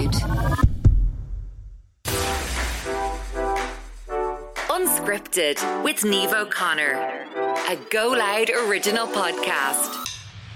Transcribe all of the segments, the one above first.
Loud. Unscripted with Niamh O'Connor, a Go Loud original podcast.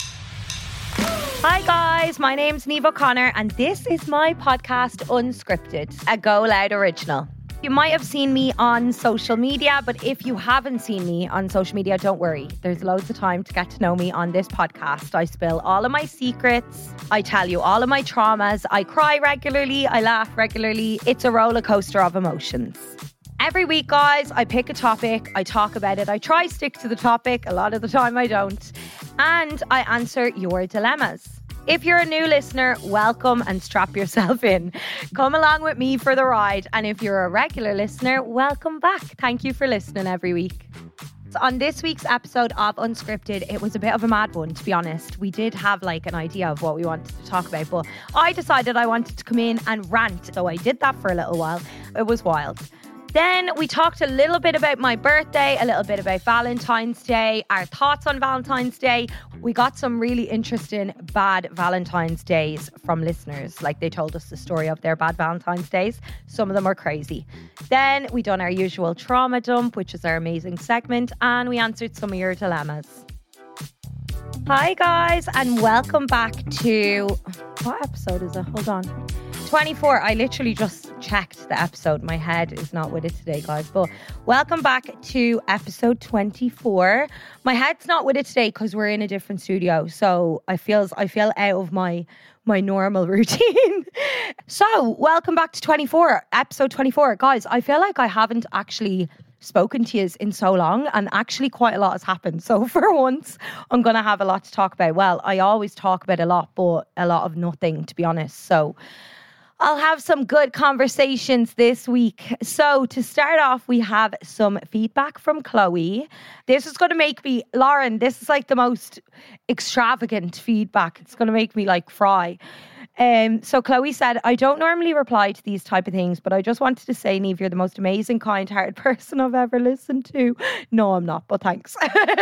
Hi guys, my name's Niamh O'Connor and this is my podcast Unscripted, a Go Loud original. You might have seen me on social media, but if you haven't seen me on social media, don't worry. There's loads of time to get to know me on this podcast. I spill all of my secrets. I tell you all of my traumas. I cry regularly. I laugh regularly. It's a roller coaster of emotions. Every week, guys, I pick a topic. I talk about it. I try to stick to the topic. A lot of the time I don't. And I answer your dilemmas. If you're a new listener, welcome and strap yourself in. Come along with me for the ride. And if you're a regular listener, welcome back. Thank you for listening every week. So on this week's episode of Unscripted, it was a bit of a mad one, to be honest. We did have like an idea of what we wanted to talk about, but I decided I wanted to come in and rant. So I did that for a little while. It was wild. Then we talked a little bit about my birthday, a little bit about Valentine's Day, our thoughts on Valentine's Day. We got some really interesting bad Valentine's Days from listeners. Like they told us the story of their bad Valentine's Days. Some of them are crazy. Then we done our usual trauma dump, which is our amazing segment. And we answered some of your dilemmas. Hi guys, and welcome back to... What episode is it? Hold on. 24. I literally just checked the episode. My head is not with it today, guys. But welcome back to episode 24. My head's not with it today because we're in a different studio. So I feel out of my normal routine. So welcome back to episode 24. Guys, I feel like I haven't actually spoken to you in so long, and actually quite a lot has happened. So for once, I'm going to have a lot to talk about. Well, I always talk about a lot, but a lot of nothing, to be honest. So I'll have some good conversations this week. So to start off, we have some feedback from Chloe. This is going to make me, Lauren, this is like the most extravagant feedback. It's going to make me like fry. So Chloe said, I don't normally reply to these type of things, but I just wanted to say, Niamh, you're the most amazing, kind-hearted person I've ever listened to. No, I'm not, but thanks.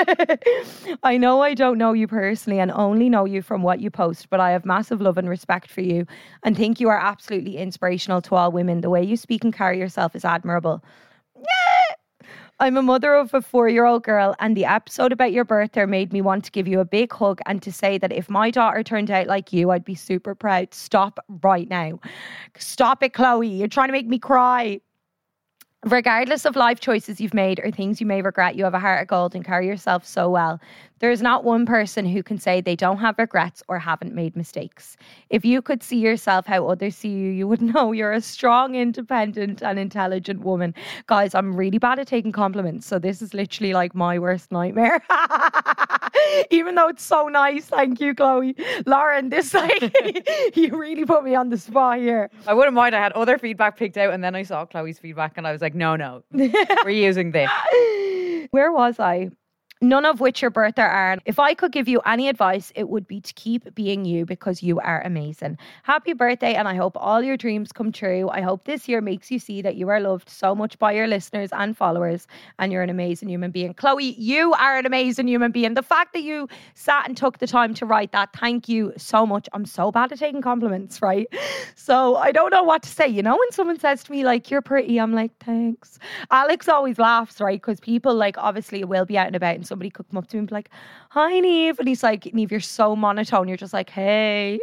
I know I don't know you personally and only know you from what you post, but I have massive love and respect for you and think you are absolutely inspirational to all women. The way you speak and carry yourself is admirable. Yeah. I'm a mother of a 4-year-old girl, and the episode about your birthday made me want to give you a big hug and to say that if my daughter turned out like you, I'd be super proud. Stop right now. Stop it, Chloe. You're trying to make me cry. Regardless of life choices you've made or things you may regret, you have a heart of gold and carry yourself so well. There is not one person who can say they don't have regrets or haven't made mistakes. If you could see yourself how others see you, you would know you're a strong, independent and intelligent woman. Guys, I'm really bad at taking compliments, so this is literally like my worst nightmare. Even though it's so nice. Thank you, Chloe. Lauren, this like, you really put me on the spot here. I wouldn't mind. I had other feedback picked out and then I saw Chloe's feedback and I was like, no, we're using this. Where was I? None of which your birthday are. If I could give you any advice, it would be to keep being you because you are amazing. Happy birthday, and I hope all your dreams come true. I hope this year makes you see that you are loved so much by your listeners and followers, and you're an amazing human being. Chloe, you are an amazing human being. The fact that you sat and took the time to write that, thank you so much. I'm so bad at taking compliments, right? So I don't know what to say. You know, when someone says to me, like, you're pretty, I'm like, thanks. Alex always laughs, right? Because people, like, obviously will be out and about and somebody could come up to him and be like, hi, Niamh. And he's like, Niamh, you're so monotone. You're just like, hey.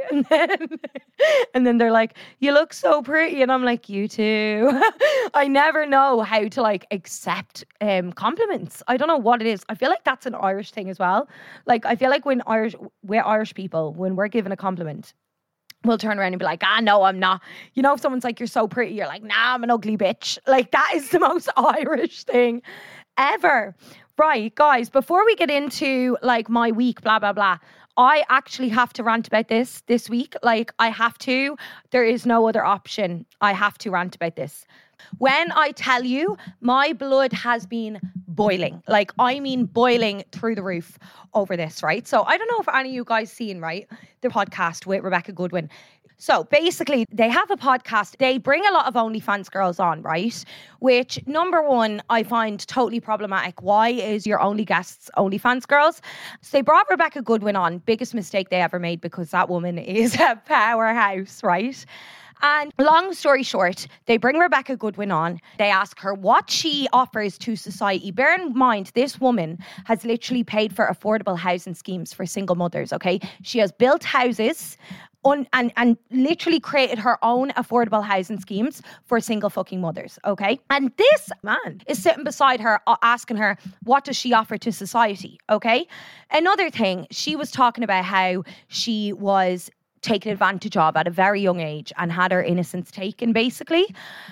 And then they're like, you look so pretty. And I'm like, you too. I never know how to like accept compliments. I don't know what it is. I feel like that's an Irish thing as well. Like, I feel like we're Irish people, when we're given a compliment, we'll turn around and be like, no, I'm not. You know, if someone's like, you're so pretty, you're like, nah, I'm an ugly bitch. Like, that is the most Irish thing ever. Right, guys, before we get into like my week, blah, blah, blah, I actually have to rant about this week. Like, I have to. There is no other option. I have to rant about this. When I tell you, my blood has been boiling. Like, I mean boiling through the roof over this, right? So I don't know if any of you guys seen, right, the podcast with Rebecca Goodwin. So basically, they have a podcast. They bring a lot of OnlyFans girls on, right? Which, number one, I find totally problematic. Why is your only guests OnlyFans girls? So they brought Rebecca Goodwin on. Biggest mistake they ever made, because that woman is a powerhouse, right? And long story short, they bring Rebecca Goodwin on. They ask her what she offers to society. Bear in mind, this woman has literally paid for affordable housing schemes for single mothers, okay? She has built houses and literally created her own affordable housing schemes for single fucking mothers, okay? And this man is sitting beside her asking her, what does she offer to society, okay? Another thing, she was talking about how she was taken advantage of at a very young age and had her innocence taken, basically.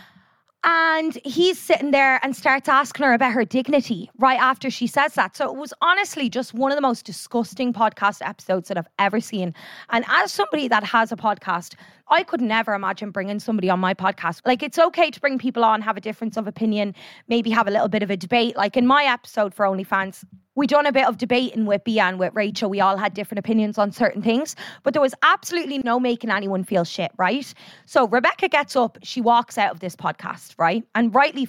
And he's sitting there and starts asking her about her dignity right after she says that. So it was honestly just one of the most disgusting podcast episodes that I've ever seen. And as somebody that has a podcast, I could never imagine bringing somebody on my podcast. Like, it's okay to bring people on, have a difference of opinion, maybe have a little bit of a debate. Like in my episode for OnlyFans, we done a bit of debating with Bia and with Rachel. We all had different opinions on certain things, but there was absolutely no making anyone feel shit, right? So Rebecca gets up, she walks out of this podcast, right? And rightly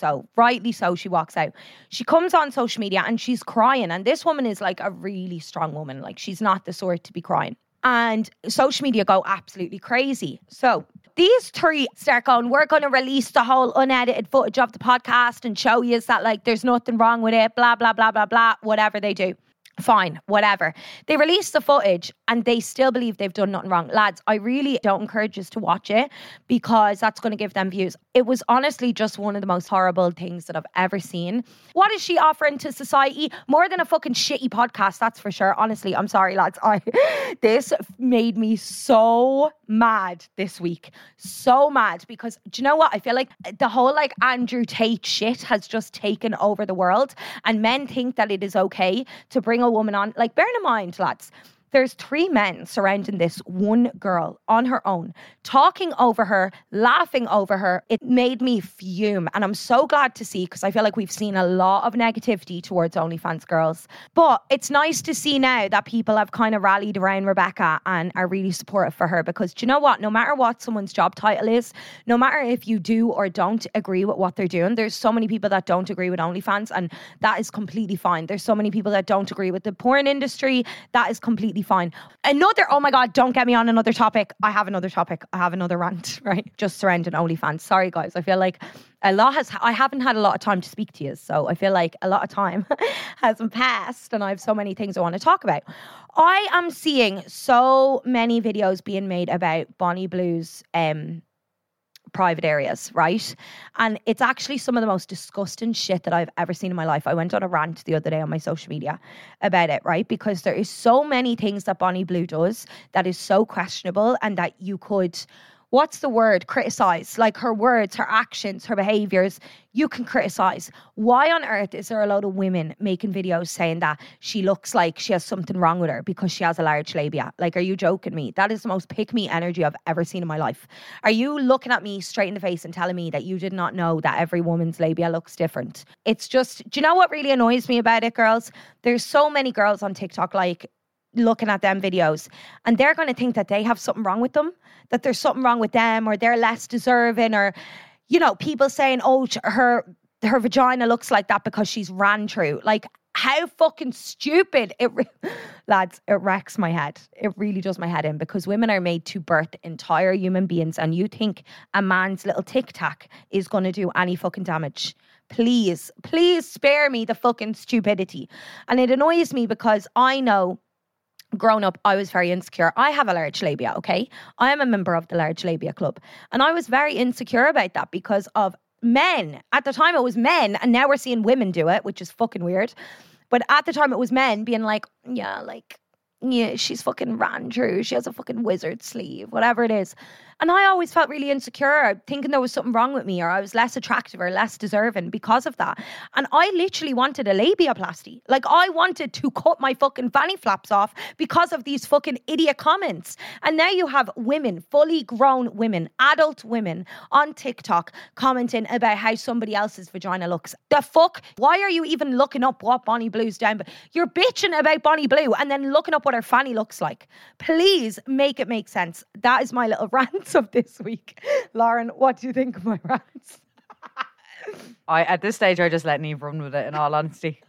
so, she walks out. She comes on social media and she's crying. And this woman is like a really strong woman. Like, she's not the sort to be crying. And social media go absolutely crazy. So these three start going, we're going to release the whole unedited footage of the podcast and show you that, like, there's nothing wrong with it, blah, blah, blah, blah, blah, whatever they do. Fine, whatever. They release the footage and they still believe they've done nothing wrong. Lads, I really don't encourage us to watch it because that's going to give them views. It was honestly just one of the most horrible things that I've ever seen. What is she offering to society? More than a fucking shitty podcast, that's for sure. Honestly, I'm sorry, lads. This made me so mad this week. So mad because, do you know what? I feel like the whole like Andrew Tate shit has just taken over the world, and men think that it is okay to bring a woman on. Like, bear in mind, lads, there's 3 men surrounding this one girl on her own, talking over her, laughing over her. It made me fume. And I'm so glad to see, because I feel like we've seen a lot of negativity towards OnlyFans girls. But it's nice to see now that people have kind of rallied around Rebecca and are really supportive for her. Because do you know what? No matter what someone's job title is, no matter if you do or don't agree with what they're doing, there's so many people that don't agree with OnlyFans, and that is completely fine. There's so many people that don't agree with the porn industry. That is completely fine. Oh my God, don't get me on another topic. I have another rant, right? Just surrounding OnlyFans. Sorry guys, I feel like I haven't had a lot of time to speak to you, so I feel like a lot of time hasn't passed and I have so many things I want to talk about. I am seeing so many videos being made about Bonnie Blue's private areas, right? And it's actually some of the most disgusting shit that I've ever seen in my life. I went on a rant the other day on my social media about it, right? Because there is so many things that Bonnie Blue does that is so questionable and that you could, what's the word? Criticize. Like her words, her actions, her behaviors, you can criticize. Why on earth is there a lot of women making videos saying that she looks like she has something wrong with her because she has a large labia? Like, are you joking me? That is the most pick-me energy I've ever seen in my life. Are you looking at me straight in the face and telling me that you did not know that every woman's labia looks different? It's just, do you know what really annoys me about it, girls? There's so many girls on TikTok, like, looking at them videos, and they're going to think that they have something wrong with them, that there's something wrong with them, or they're less deserving, or, you know, people saying, oh, her vagina looks like that because she's ran through. Like, how fucking stupid. Lads, it wrecks my head. It really does my head in, because women are made to birth entire human beings, and you think a man's little tic-tac is going to do any fucking damage. Please spare me the fucking stupidity. And it annoys me because I know growing up, I was very insecure. I have a large labia, okay? I am a member of the Large Labia Club. And I was very insecure about that because of men. At the time, it was men, and now we're seeing women do it, which is fucking weird. But at the time, it was men being like, yeah, she's fucking ran through. She has a fucking wizard sleeve, whatever it is. And I always felt really insecure, thinking there was something wrong with me, or I was less attractive or less deserving because of that. And I literally wanted a labiaplasty. Like, I wanted to cut my fucking fanny flaps off because of these fucking idiot comments. And now you have women, fully grown women, adult women on TikTok commenting about how somebody else's vagina looks. The fuck? Why are you even looking up what Bonnie Blue's down? But you're bitching about Bonnie Blue and then looking up what her fanny looks like. Please make it make sense. That is my little rant of this week. Lauren, what do you think of my rants? At this stage, I just let Niamh run with it, in all honesty.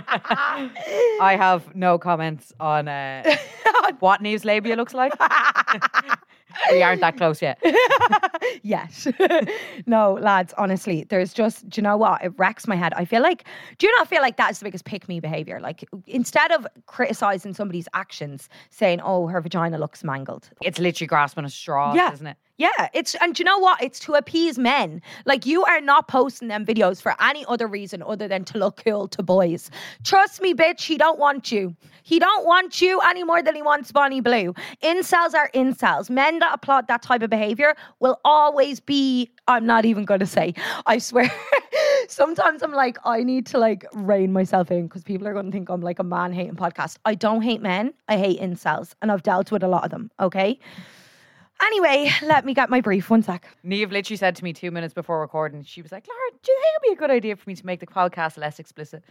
I have no comments on what Niamh's labia looks like. We aren't that close yet. Yes. No, lads, honestly, there's just, do you know what? It wrecks my head. Do you not feel like that's the biggest pick-me behaviour? Like, instead of criticising somebody's actions, saying, oh, her vagina looks mangled. It's literally grasping a straw, isn't it? Yeah, and do you know what? It's to appease men. Like, you are not posting them videos for any other reason other than to look cool to boys. Trust me, bitch, he don't want you. He don't want you any more than he wants Bonnie Blue. Incels are incels. Men that applaud that type of behaviour will always be, I'm not even going to say, I swear. Sometimes I'm like, I need to like rein myself in because people are going to think I'm like a man-hating podcast. I don't hate men. I hate incels. And I've dealt with a lot of them, okay? Anyway, let me get my brief. 1 sec. Niamh literally said to me 2 minutes before recording, she was like, Laura, do you think it'd be a good idea for me to make the podcast less explicit?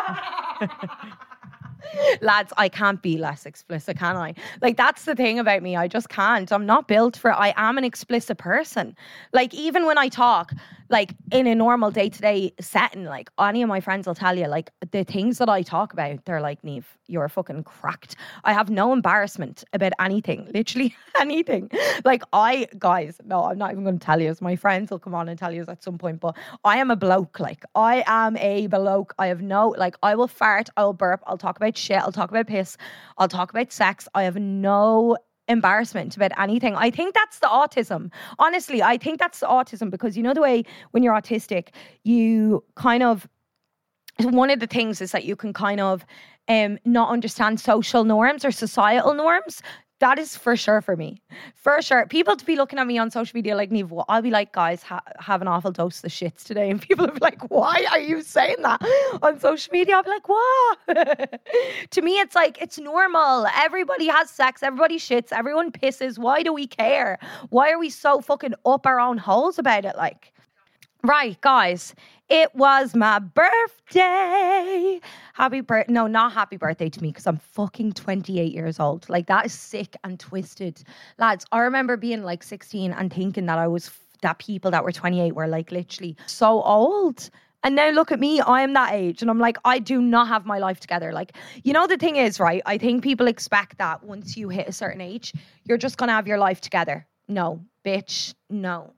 Lads, I can't be less explicit, can I? Like, that's the thing about me. I just can't. I'm not built for it. I am an explicit person. Like, even when I talk, like, in a normal day-to-day setting, like, any of my friends will tell you, like, the things that I talk about, they're like, Niamh, you're fucking cracked. I have no embarrassment about anything. Literally anything. Like, guys, no, I'm not even going to tell you. My friends will come on and tell you at some point, but I am a bloke. Like, I am a bloke. I have no, like, I will fart, I will burp, I'll talk about shit, I'll talk about piss, I'll talk about sex. I have no embarrassment about anything. I think that's the autism. Honestly, I think that's the autism because you know the way when you're autistic, you kind of, one of the things is that you can kind of not understand social norms or societal norms. That is for sure for me. For sure. People to be looking at me on social media like, Niamh, well, I'll be like, guys, have an awful dose of the shits today. And people will be like, why are you saying that on social media? I'll be like, what? To me, it's like, it's normal. Everybody has sex. Everybody shits. Everyone pisses. Why do we care? Why are we so fucking up our own holes about it? Like, right, guys, it was my birthday. No, not happy birthday to me because I'm fucking 28 years old. Like, that is sick and twisted. Lads, I remember being like 16 and thinking that that people that were 28 were like literally so old. And now look at me, I am that age. And I'm like, I do not have my life together. Like, you know, the thing is, right, I think people expect that once you hit a certain age, you're just going to have your life together. No, bitch, no.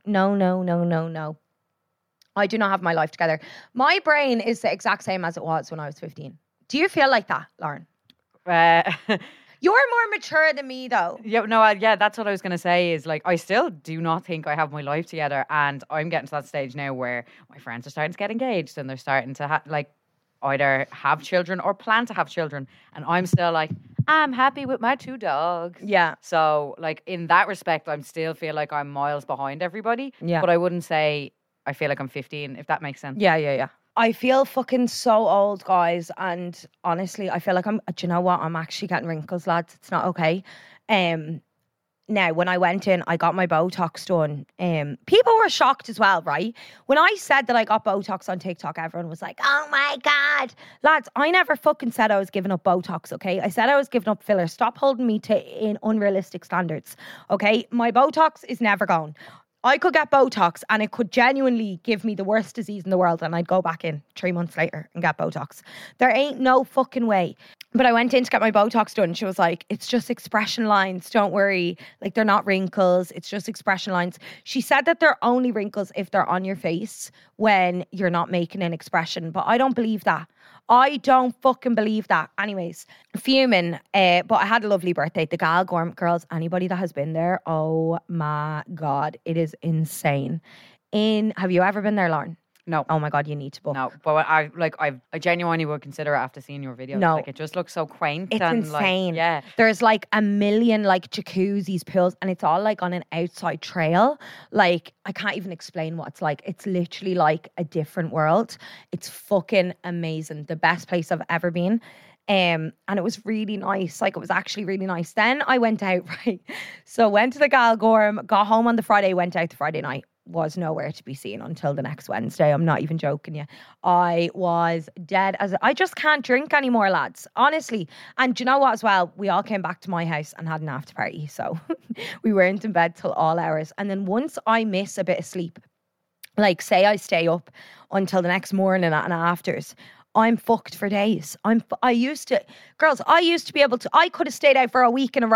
I do not have my life together. My brain is the exact same as it was when I was 15. Do you feel like that, Lauren? You're more mature than me, though. Yeah, that's what I was going to say is like, I still do not think I have my life together. And I'm getting to that stage now where my friends are starting to get engaged and they're starting to either have children or plan to have children. And I'm still like, I'm happy with my 2 dogs. Yeah. So like in that respect, I still feel like I'm miles behind everybody. Yeah. But I wouldn't say I feel like I'm 15, if that makes sense. Yeah. I feel fucking so old, guys. And honestly, I feel like do you know what? I'm actually getting wrinkles, lads. It's not okay. Now, when I went in, I got my Botox done. People were shocked as well, right? When I said that I got Botox on TikTok, everyone was like, oh my God. Lads, I never fucking said I was giving up Botox, okay? I said I was giving up filler. Stop holding me to in unrealistic standards, okay? My Botox is never gone. I could get Botox and it could genuinely give me the worst disease in the world and I'd go back in 3 months later and get Botox. There ain't no fucking way. But I went in to get my Botox done. She was like, it's just expression lines. Don't worry. Like, they're not wrinkles. It's just expression lines. She said that they're only wrinkles if they're on your face when you're not making an expression. But I don't believe that. I don't fucking believe that. Anyways, fuming. But I had a lovely birthday. The Galgorm, girls, anybody that has been there, oh my God, it is insane. Have you ever been there, Lauren? No. Oh my God, you need to book. No, but I genuinely would consider it after seeing your videos. No. Like, it just looks so quaint. It's and insane. Like, yeah. There's like a million like jacuzzis, pools, and it's all like on an outside trail. Like, I can't even explain what it's like. It's literally like a different world. It's fucking amazing. The best place I've ever been. And it was really nice. Like, it was actually really nice. Then I went out, right? So went to the Galgorm, got home on the Friday, went out the Friday night. Was nowhere to be seen until the next Wednesday. I'm not even joking you. I was dead I just can't drink anymore, lads. Honestly. And do you know what as well? We all came back to my house and had an after party. So we weren't in bed till all hours. And then once I miss a bit of sleep, like say I stay up until the next morning and afters, I'm fucked for days. I used to be able to, I could have stayed out for a week in a row.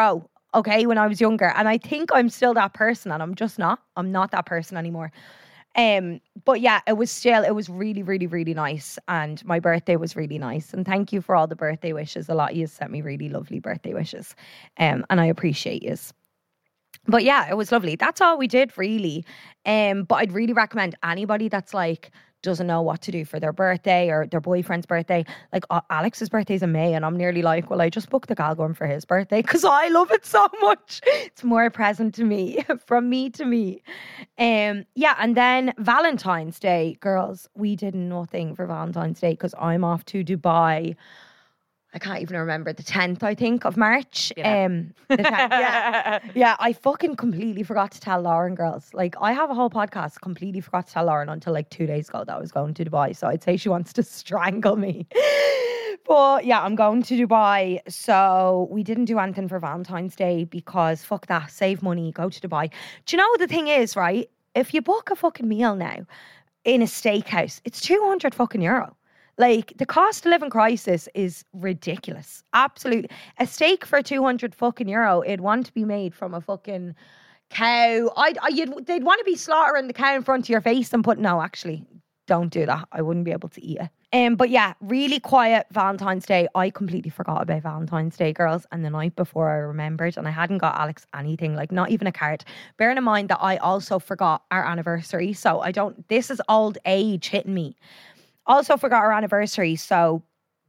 okay, when I was younger. And I think I'm still that person, and I'm just not. I'm not that person anymore. But yeah, it was really, really, really nice. And my birthday was really nice. And thank you for all the birthday wishes. A lot of you sent me really lovely birthday wishes. And I appreciate you. But yeah, it was lovely. That's all we did really. But I'd really recommend anybody that's like doesn't know what to do for their birthday or their boyfriend's birthday. Like Alex's birthday's in May, and I'm nearly like, well, I just booked the Galgorm for his birthday because I love it so much. It's more a present to me, from me to me. Yeah, and then Valentine's Day, girls, we did nothing for Valentine's Day because I'm off to Dubai. I can't even remember, the 10th, I think, of March. The 10th, yeah. Yeah, I fucking completely forgot to tell Lauren, girls. Like, I have a whole podcast, completely forgot to tell Lauren until like 2 days ago that I was going to Dubai. So I'd say she wants to strangle me. But yeah, I'm going to Dubai. So we didn't do anything for Valentine's Day because fuck that, save money, go to Dubai. Do you know the thing is, right? If you book a fucking meal now in a steakhouse, it's 200 fucking euro. Like, the cost of living crisis is ridiculous. Absolutely. A steak for 200 fucking euro, it'd want to be made from a fucking cow. They'd want to be slaughtering the cow in front of your face and no, actually, don't do that. I wouldn't be able to eat it. But yeah, really quiet Valentine's Day. I completely forgot about Valentine's Day, girls. And the night before I remembered, and I hadn't got Alex anything, like not even a card. Bearing in mind that I also forgot our anniversary. So this is old age hitting me. Also forgot our anniversary, so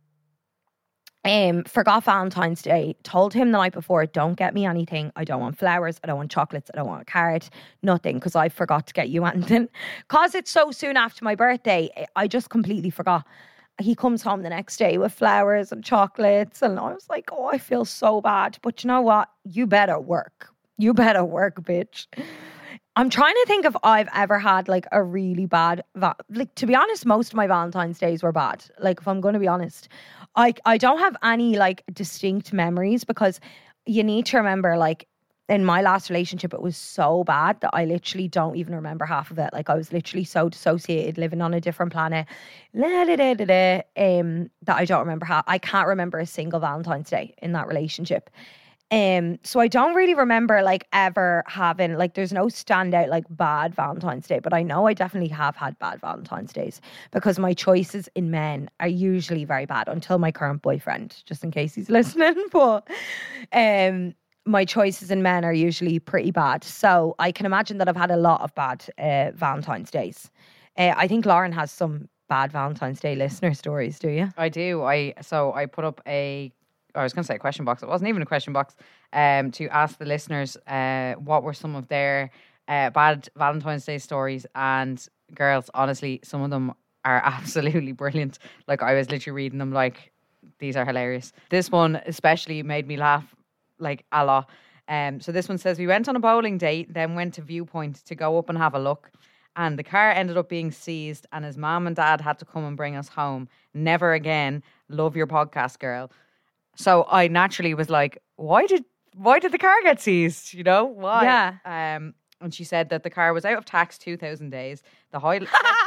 forgot Valentine's Day. Told him the night before, don't get me anything. I don't want flowers. I don't want chocolates. I don't want a card. Nothing, because I forgot to get you anything. Because it's so soon after my birthday, I just completely forgot. He comes home the next day with flowers and chocolates, and I was like, oh, I feel so bad. But you know what? You better work. You better work, bitch. I'm trying to think if I've ever had like a really bad, like, to be honest, most of my Valentine's days were bad. Like, if I'm going to be honest, I don't have any like distinct memories because you need to remember, like, in my last relationship, it was so bad that I literally don't even remember half of it. Like, I was literally so dissociated, living on a different planet, that I don't remember how. I can't remember a single Valentine's Day in that relationship. So I don't really remember like ever having, like, there's no standout like bad Valentine's Day, but I know I definitely have had bad Valentine's Days because my choices in men are usually very bad until my current boyfriend, just in case he's listening. But my choices in men are usually pretty bad. So I can imagine that I've had a lot of bad Valentine's Days. I think Lauren has some bad Valentine's Day listener stories, do you? I do. I put up I was going to say a question box. It wasn't even a question box. To ask the listeners what were some of their bad Valentine's Day stories. And girls, honestly, some of them are absolutely brilliant. Like, I was literally reading them like, these are hilarious. This one especially made me laugh like a lot. So this one says, we went on a bowling date, then went to Viewpoint to go up and have a look. And the car ended up being seized and his mom and dad had to come and bring us home. Never again. Love your podcast, girl. So I naturally was like, why did the car get seized? You know, why? Yeah. And she said that the car was out of tax 2,000 days. The high...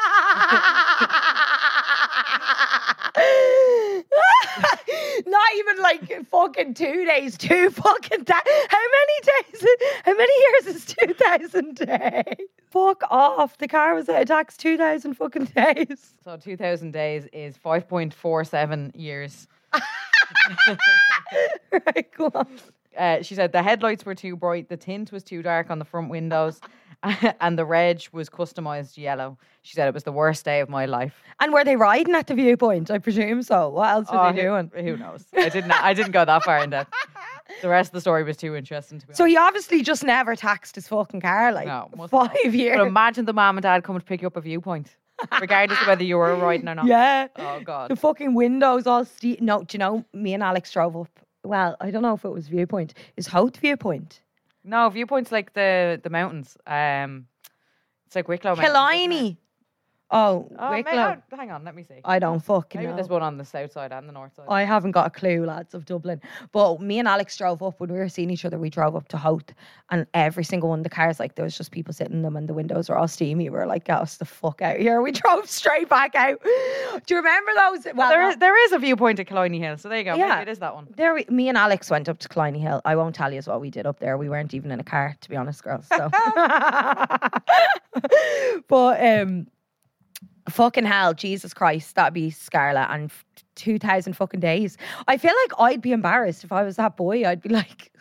Not even like fucking 2 days, 2 fucking days. How many years is 2,000 days? Fuck off. The car was out of tax 2,000 fucking days. So 2,000 days is 5.47 years. Right, go on. She said the headlights were too bright, the tint was too dark on the front windows, and the reg was customised yellow. She said it was the worst day of my life. And were they riding at the Viewpoint? I presume so. What else were they doing? Who knows? I didn't go that far in depth. The rest of the story was too interesting to be honest. So he obviously just never taxed his fucking car, like, no, 5 years. But imagine the mom and dad coming to pick you up at Viewpoint. Regardless of whether you were riding or not. Yeah. Oh, God. The fucking windows all No, do you know, me and Alex drove up. Well, I don't know if it was Viewpoint. Is Howth Viewpoint? No, Viewpoint's like the mountains. It's like Wicklow Mountains. Killiney. Oh, Oh, Wicklow. hang on, let me see. I don't fucking Maybe know. there's one on the south side and the north side. I haven't got a clue, lads, of Dublin. But me and Alex drove up when we were seeing each other. We drove up to Howth, and every single one of the cars, like there was just people sitting in them, and the windows were all steamy. We were like, "Get us the fuck out of here!" We drove straight back out. Do you remember those? Well, there is a viewpoint at Killiney Hill, so there you go. Yeah. Maybe it is that one. me and Alex went up to Killiney Hill. I won't tell you what we did up there. We weren't even in a car, to be honest, girls. So, but fucking hell, Jesus Christ, that'd be Scarlett and 2,000 fucking days. I feel like I'd be embarrassed if I was that boy. I'd be like,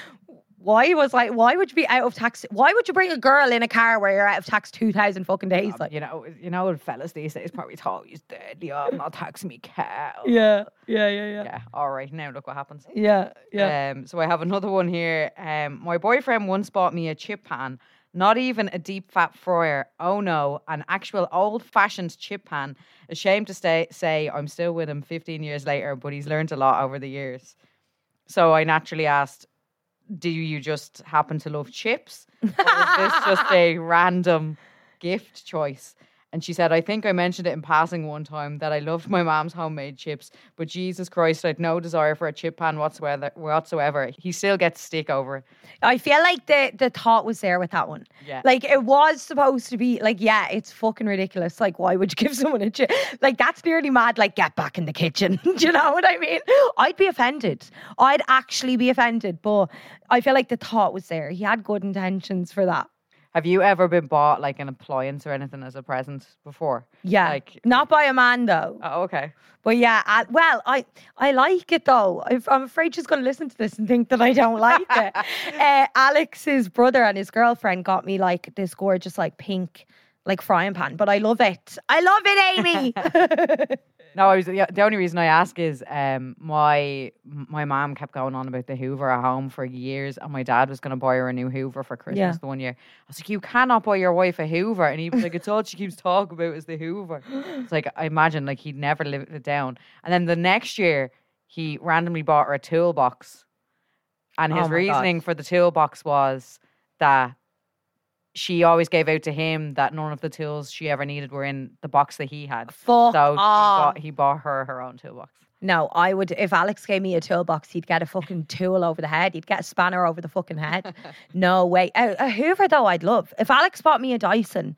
why would you be out of tax? Why would you bring a girl in a car where you're out of tax 2,000 fucking days? Like, You know, fellas these days probably thought he's dead. Yeah, I'm not taxing me cow. yeah. Yeah. All right. Now look what happens. Yeah. So I have another one here. My boyfriend once bought me a chip pan. Not even a deep fat fryer. Oh no, an actual old-fashioned chip pan. Ashamed to say I'm still with him 15 years later, but he's learned a lot over the years. So I naturally asked, do you just happen to love chips? Or is this just a random gift choice? And she said, I think I mentioned it in passing one time that I loved my mom's homemade chips, but Jesus Christ, I'd no desire for a chip pan whatsoever. He still gets stick over it. I feel like the thought was there with that one. Yeah. Like it was supposed to be like, yeah, it's fucking ridiculous. Like, why would you give someone a chip? Like, that's nearly mad. Like, get back in the kitchen. Do you know what I mean? I'd be offended. I'd actually be offended. But I feel like the thought was there. He had good intentions for that. Have you ever been bought like an appliance or anything as a present before? Yeah. Like, not by a man though. oh, okay. But yeah, I like it though. I'm afraid she's going to listen to this and think that I don't like it. Alex's brother and his girlfriend got me like this gorgeous like pink like frying pan, but I love it. I love it, Amy. No, the only reason I ask is my mom kept going on about the Hoover at home for years, and my dad was going to buy her a new Hoover for Christmas the one year. I was like, you cannot buy your wife a Hoover, and he was like, it's all she keeps talking about is the Hoover. It's like, I imagine like he'd never live it down. And then the next year, he randomly bought her a toolbox, and his reasoning for the toolbox was that she always gave out to him that none of the tools she ever needed were in the box that he had. Fuck So off. he bought her own toolbox. No, I would, if Alex gave me a toolbox, he'd get a fucking tool over the head. He'd get a spanner over the fucking head. No way. A Hoover though, I'd love. If Alex bought me a Dyson,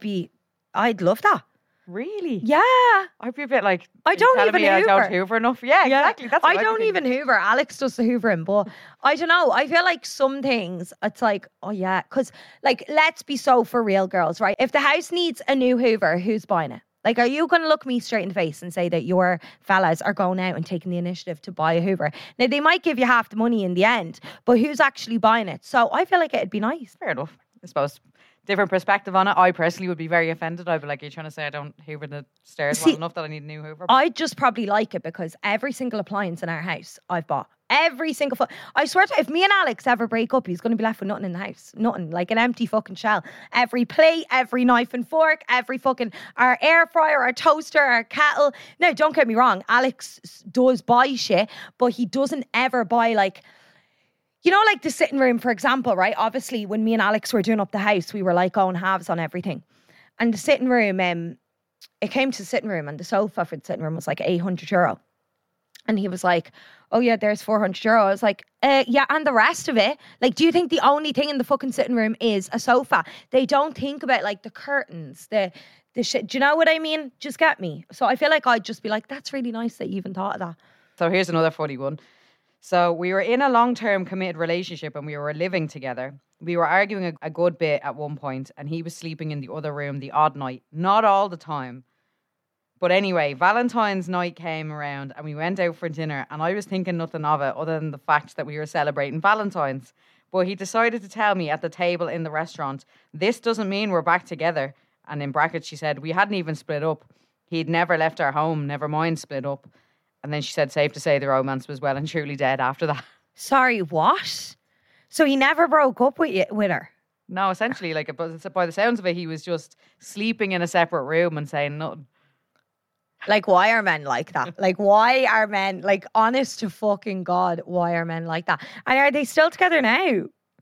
I'd love that. Really? Yeah. I'd be a bit like, I don't even I don't Hoover. Hoover enough. Yeah, exactly. That's what I I'd be don't thinking. even Hoover. Alex does the Hoovering, but I don't know. I feel like some things, it's like, oh yeah, because like, let's be so for real, girls, right? If the house needs a new Hoover, who's buying it? Like, are you going to look me straight in the face and say that your fellas are going out and taking the initiative to buy a Hoover? Now, they might give you half the money in the end, but who's actually buying it? So I feel like it'd be nice. Fair enough, I suppose. Different perspective on it. I personally would be very offended. I'd be like, you're trying to say I don't Hoover the stairs well enough that I need a new Hoover? I just probably like it because every single appliance in our house I've bought. Every single I swear to, if me and Alex ever break up, he's going to be left with nothing in the house. Nothing. Like an empty fucking shell. Every plate, every knife and fork, every fucking, our air fryer, our toaster, our kettle. Now, don't get me wrong. Alex does buy shit, but he doesn't ever buy like, you know, like the sitting room, for example, right? Obviously, when me and Alex were doing up the house, we were like going halves on everything. And the sitting room, it came to the sitting room and the sofa for the sitting room was like €800. And he was like, oh yeah, there's €400. I was like, yeah, and the rest of it? Like, do you think the only thing in the fucking sitting room is a sofa? They don't think about like the curtains, the shit. Do you know what I mean? Just get me. So I feel like I'd just be like, that's really nice that you even thought of that. So here's another funny one. So we were in a long-term committed relationship and we were living together. We were arguing a good bit at one point and he was sleeping in the other room the odd night. Not all the time. But anyway, Valentine's night came around and we went out for dinner and I was thinking nothing of it other than the fact that we were celebrating Valentine's. But he decided to tell me at the table in the restaurant, this doesn't mean we're back together. And in brackets, she said, we hadn't even split up. He'd never left our home, never mind split up. And then she said, safe to say the romance was well and truly dead after that. Sorry, what? So he never broke up with her? No, essentially, like by the sounds of it, he was just sleeping in a separate room and saying nothing. Like, why are men like that? Like, why are men, like, honest to fucking God, why are men like that? And are they still together now?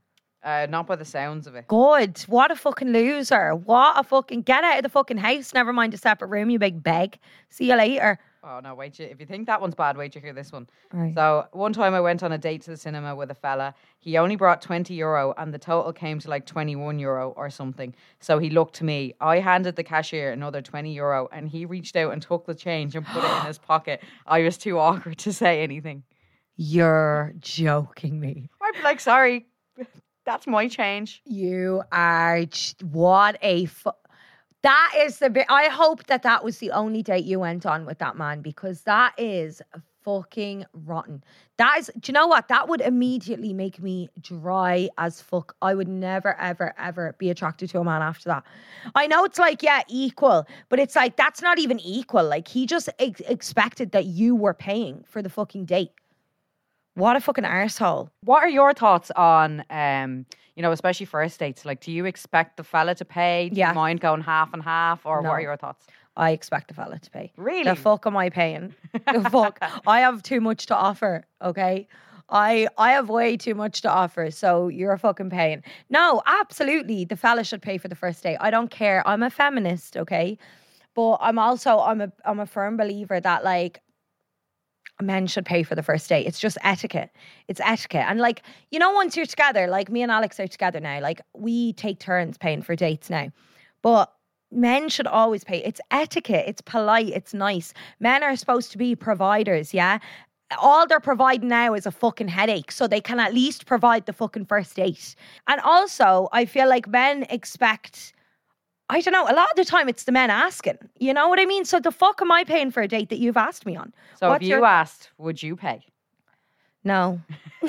Not by the sounds of it. Good. What a fucking loser. What a fucking... Get out of the fucking house. Never mind a separate room, you big beg. See you later. Oh, no, if you think that one's bad, wait till you hear this one. Right. So, one time I went on a date to the cinema with a fella. He only brought €20 and the total came to like €21 or something. So, he looked to me. I handed the cashier another €20 and he reached out and took the change and put it in his pocket. I was too awkward to say anything. You're joking me. I'd be like, sorry, that's my change. You are... What a... That is the bit... I hope that was the only date you went on with that man, because that is fucking rotten. That is... Do you know what? That would immediately make me dry as fuck. I would never, ever, ever be attracted to a man after that. I know it's like, yeah, equal, but it's like, that's not even equal. Like, he just expected that you were paying for the fucking date. What a fucking arsehole. What are your thoughts on, especially first dates? Like, do you expect the fella to pay? Do you mind going half and half? Or No. what are your thoughts? I expect the fella to pay. Really? The fuck am I paying? The fuck? I have too much to offer, okay? I have way too much to offer, so you're fucking paying. No, absolutely. The fella should pay for the first date. I don't care. I'm a feminist, okay? But I'm a firm believer that, like, men should pay for the first date. It's just etiquette. It's etiquette. And like, once you're together, like me and Alex are together now, like we take turns paying for dates now. But men should always pay. It's etiquette. It's polite. It's nice. Men are supposed to be providers, yeah? All they're providing now is a fucking headache, so they can at least provide the fucking first date. And also, I feel like men expect... I don't know. A lot of the time, it's the men asking. You know what I mean? So the fuck am I paying for a date that you've asked me on? So if you asked, would you pay? No.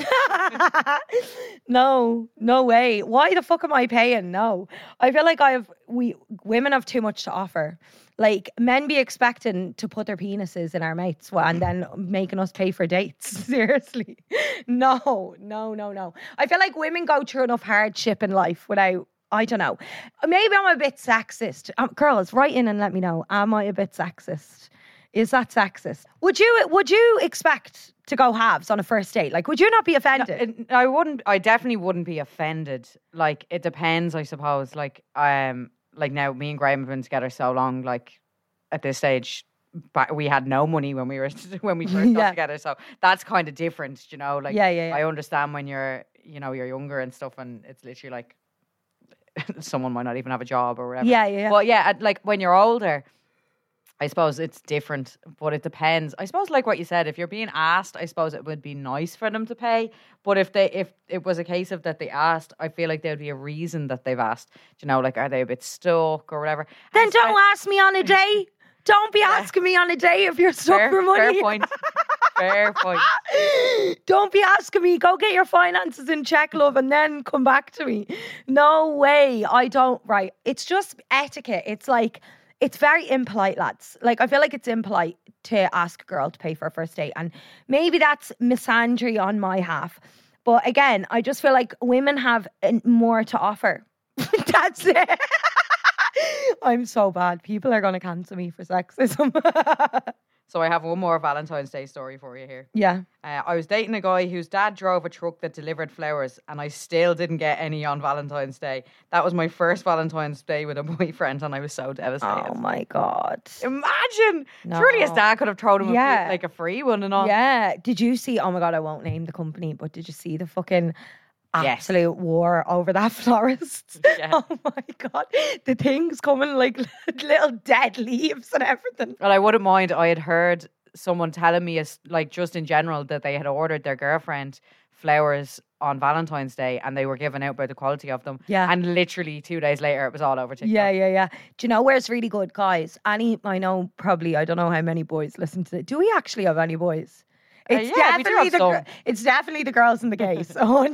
No way. Why the fuck am I paying? No. I feel like women have too much to offer. Like, men be expecting to put their penises in our mates and then making us pay for dates. Seriously. No. I feel like women go through enough hardship in life without... I don't know. Maybe I'm a bit sexist. Girls, write in and let me know. Am I a bit sexist? Is that sexist? Would you expect to go halves on a first date? Like, would you not be offended? No, I wouldn't. I definitely wouldn't be offended. Like, it depends, I suppose. Like now, me and Graham have been together so long. Like, at this stage, we had no money when we first got together. So that's kind of different, Like, yeah. I understand when you're younger and stuff, and it's literally like someone might not even have a job or whatever. Yeah. But yeah, like when you're older, I suppose it's different, but it depends. I suppose, like what you said, if you're being asked, I suppose it would be nice for them to pay. But if it was a case of that they asked, I feel like there'd be a reason that they've asked. Like, are they a bit stuck or whatever? Then don't ask me on a day. Don't be asking me on a day if you're stuck for money. Fair point. Fair point. Don't be asking me. Go get your finances in check, love, and then come back to me. No way. I don't. Right. It's just etiquette. It's like, it's very impolite, lads. Like, I feel like it's impolite to ask a girl to pay for a first date. And maybe that's misandry on my half. But again, I just feel like women have more to offer. That's it. I'm so bad. People are going to cancel me for sexism. So I have one more Valentine's Day story for you here. Yeah. I was dating a guy whose dad drove a truck that delivered flowers, and I still didn't get any on Valentine's Day. That was my first Valentine's Day with a boyfriend, and I was so devastated. Oh my God. Imagine. No. Surely his dad could have thrown him a free one and all. Yeah. Did you see, oh my God, I won't name the company, but did you see the fucking absolute war over that florist? Yeah. Oh my God. The things coming like little dead leaves and everything. Well, I wouldn't mind. I had heard someone telling me, like, just in general, that they had ordered their girlfriend flowers on Valentine's Day and they were given out by the quality of them. Yeah. And literally 2 days later, it was all over TikTok. Yeah. Do you know where it's really good, guys? I know probably, I don't know how many boys listen to it. Do we actually have any boys? It's it's definitely the girls and the gays,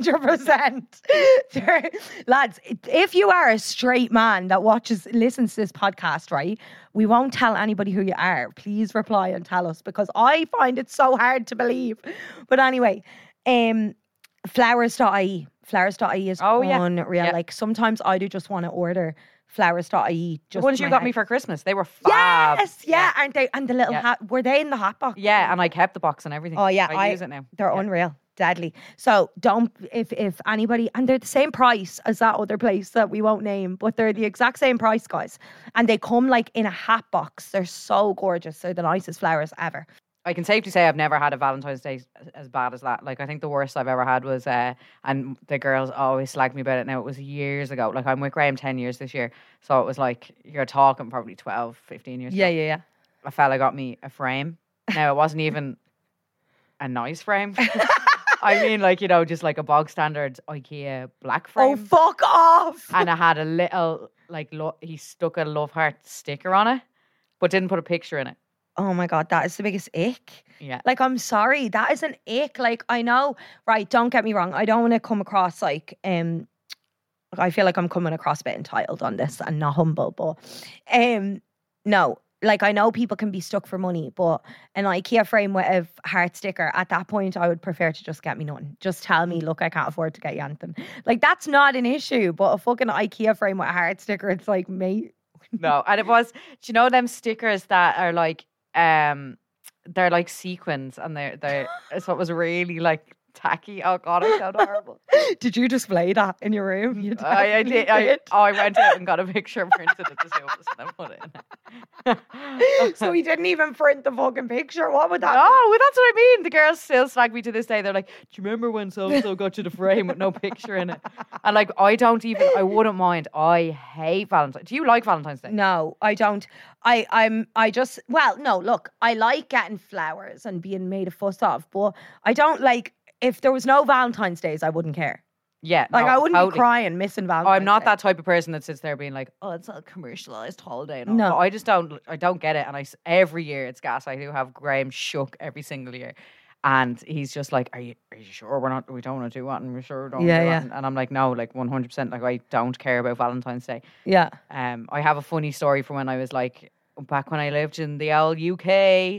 100%. Lads, if you are a straight man that listens to this podcast, right, we won't tell anybody who you are. Please reply and tell us, because I find it so hard to believe. But anyway, flowers.ie. Flowers.ie is unreal. Yeah. Like, sometimes I do just want to order flowers.ie. The ones you got me for Christmas, they were fab. Yes, yeah. Aren't they? And the little hat, were they in the hot box? Yeah, and I kept the box and everything. Oh yeah, I use it now. They're unreal. deadly. So don't, if anybody, and they're the same price as that other place that we won't name, but they're the exact same price, guys. And they come like in a hat box. They're so gorgeous. They're the nicest flowers ever. I can safely say I've never had a Valentine's Day as bad as that. Like, I think the worst I've ever had was, and the girls always slag me about it now, it was years ago. Like, I'm with Graham 10 years this year. So it was like, you're talking probably 12, 15 years ago. Yeah. A fella got me a frame. Now, it wasn't even a nice frame. I mean, like, you know, just like a bog standard IKEA black frame. Oh, fuck off. And it had a little, like, he stuck a love heart sticker on it, but didn't put a picture in it. Oh my God, that is the biggest ick. Yeah. Like, I'm sorry, that is an ick. Like, I know, right, don't get me wrong. I don't want to come across like, I feel like I'm coming across a bit entitled on this and not humble, but no. Like, I know people can be stuck for money, but an IKEA frame with a heart sticker, at that point, I would prefer to just get me nothing. Just tell me, look, I can't afford to get you anything. Like, that's not an issue, but a fucking IKEA frame with a heart sticker, it's like, mate. No, and it was, do you know them stickers that are like, they're like sequins, and they're so it was really like tacky. Oh God, it sounded horrible. Did you display that in your room? You I did. I went out and got a picture, printed it to see what was, and I put it in. So he didn't even print the fucking picture. What would that? No, well, that's what I mean. The girls still slag me to this day. They're like, "Do you remember when so and so got you the frame with no picture in it?" And like, I wouldn't mind. I hate Valentine's. Do you like Valentine's Day? No, I don't. No, look, I like getting flowers and being made a fuss of, but I don't like, if there was no Valentine's Days, I wouldn't care. Yeah. Like, no, I wouldn't totally be crying missing Valentine's I'm not Day. that type of person that sits there being like, oh, it's a commercialised holiday. And all. No. But I don't get it. And every year it's gas. I do have Graham shook every single year. And he's just like, are you sure we don't want to do that? And we're sure we don't want to do that. And I'm like, no, like 100%. Like, I don't care about Valentine's Day. Yeah. I have a funny story from when I was like, back when I lived in the old UK.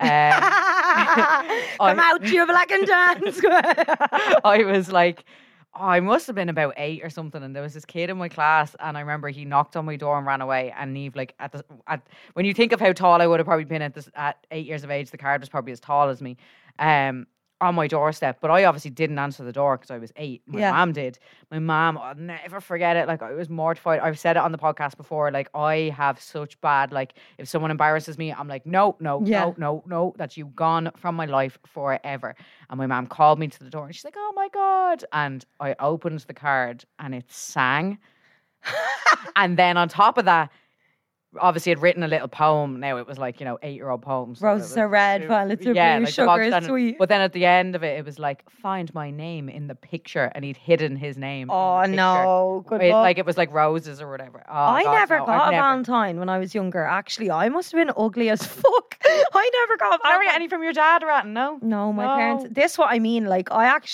Come out, you black and dance. I was like, I must have been about 8 or something, and there was this kid in my class, and I remember he knocked on my door and ran away. And Niamh, like, when you think of how tall I would have probably been at 8 years of age, the card was probably as tall as me. On my doorstep, but I obviously didn't answer the door because I was 8. My mom did. My mom, I'll never forget it. Like, I was mortified. I've said it on the podcast before. Like, I have such bad, like, if someone embarrasses me, I'm like, no, that's you gone from my life forever. And my mom called me to the door and she's like, oh my God. And I opened the card and it sang. And then on top of that, obviously, had written a little poem. Now it was like, 8-year-old poems. So Roses are red, violets are blue, like sugar is sweet. But then at the end of it was like, find my name in the picture, and he'd hidden his name. Oh no, good luck. Like, it was like roses or whatever. Oh, I God, never no, got a never. Valentine when I was younger. Actually, I must have been ugly as fuck. I never got a Valentine. Any from your dad, Ratton? No? No, my parents. This is what I mean. Like,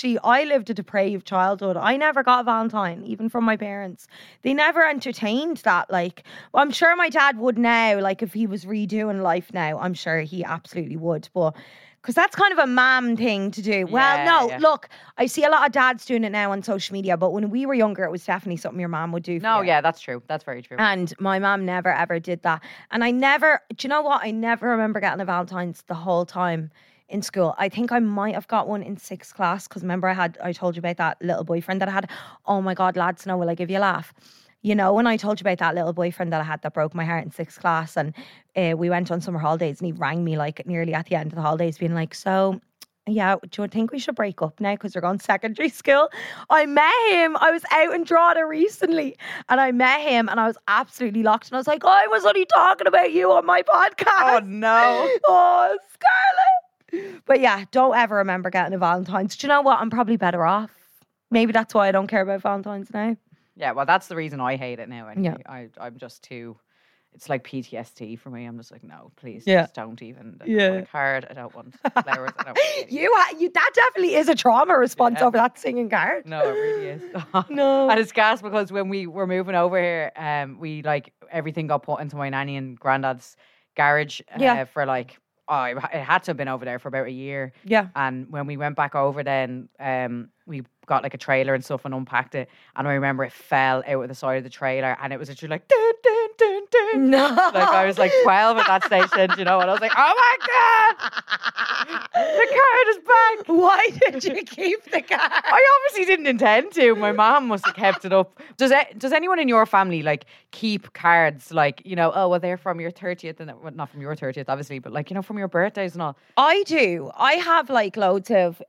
I lived a depraved childhood. I never got a Valentine, even from my parents. They never entertained that. Like, well, I'm sure my dad would now. Like, if he was redoing life now, I'm sure he absolutely would. But because that's kind of a mom thing to do. Look, I see a lot of dads doing it now on social media, but when we were younger, it was definitely something your mom would do. That's true. That's very true. And my mom never ever did that. And do you know what? I never remember getting a Valentine's the whole time in school. I think I might have got one in 6th class, because remember I told you about that little boyfriend that I had. Oh my God, lads, know, will I give you a laugh? You know, when I told you about that little boyfriend that I had that broke my heart in 6th class, and we went on summer holidays, and he rang me like nearly at the end of the holidays being like, so, yeah, do you think we should break up now because we're going to secondary school? I met him. I was out in Drogheda recently, and I met him, and I was absolutely locked, and I was like, I was only talking about you on my podcast. Oh, no. Oh, Scarlett. But yeah, don't ever remember getting a Valentine's. Do you know what? I'm probably better off. Maybe that's why I don't care about Valentine's now. Yeah, well, that's the reason I hate it now. Anyway. Yeah. I'm just too... It's like PTSD for me. I'm just like, no, please, Yeah. just don't even. I don't want a card. I don't want flowers. I don't want You that definitely is a trauma response over that singing card. No, it really is. No. And it's gas because when we were moving over here, we like everything got put into my nanny and granddad's garage for like, it had to have been over there for about a year. Yeah. And when we went back over then, we got like a trailer and stuff and unpacked it. And I remember it fell out of the side of the trailer and it was literally like, dun, dun, dun, dun. No. Like I was like 12 at that station, you know, and I was like, oh my God, the card is back. Why did you keep the card? I obviously didn't intend to. My mom must have kept it up. Does anyone in your family like keep cards like, you know, oh, well, they're from your 30th and well, not from your 30th, obviously, but like, you know, from your birthdays and all? I do. I have like loads of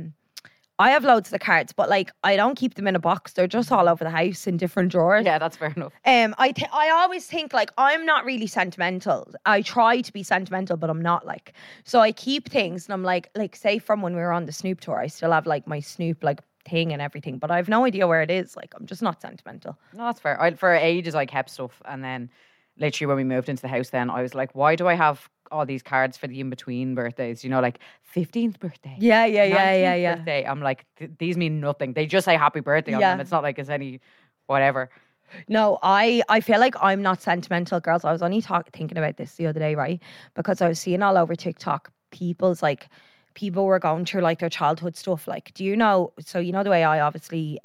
the cards, but like I don't keep them in a box. They're just all over the house in different drawers. Yeah, that's fair enough. I always think like I'm not really sentimental. I try to be sentimental, but I'm not like. So I keep things, and I'm like say from when we were on the Snoop tour, I still have like my Snoop like thing and everything, but I have no idea where it is. Like I'm just not sentimental. No, that's fair. For ages I kept stuff, and then literally when we moved into the house, then I was like, why do I have all these cards for the in-between birthdays? You know, like 15th birthday. Yeah. 19th birthday. I'm like, these mean nothing. They just say happy birthday on them. It's not like it's any whatever. No, I feel like I'm not sentimental, girls. I was only thinking about this the other day, right? Because I was seeing all over TikTok, people were going through like their childhood stuff. Like, do you know, so you know the way I obviously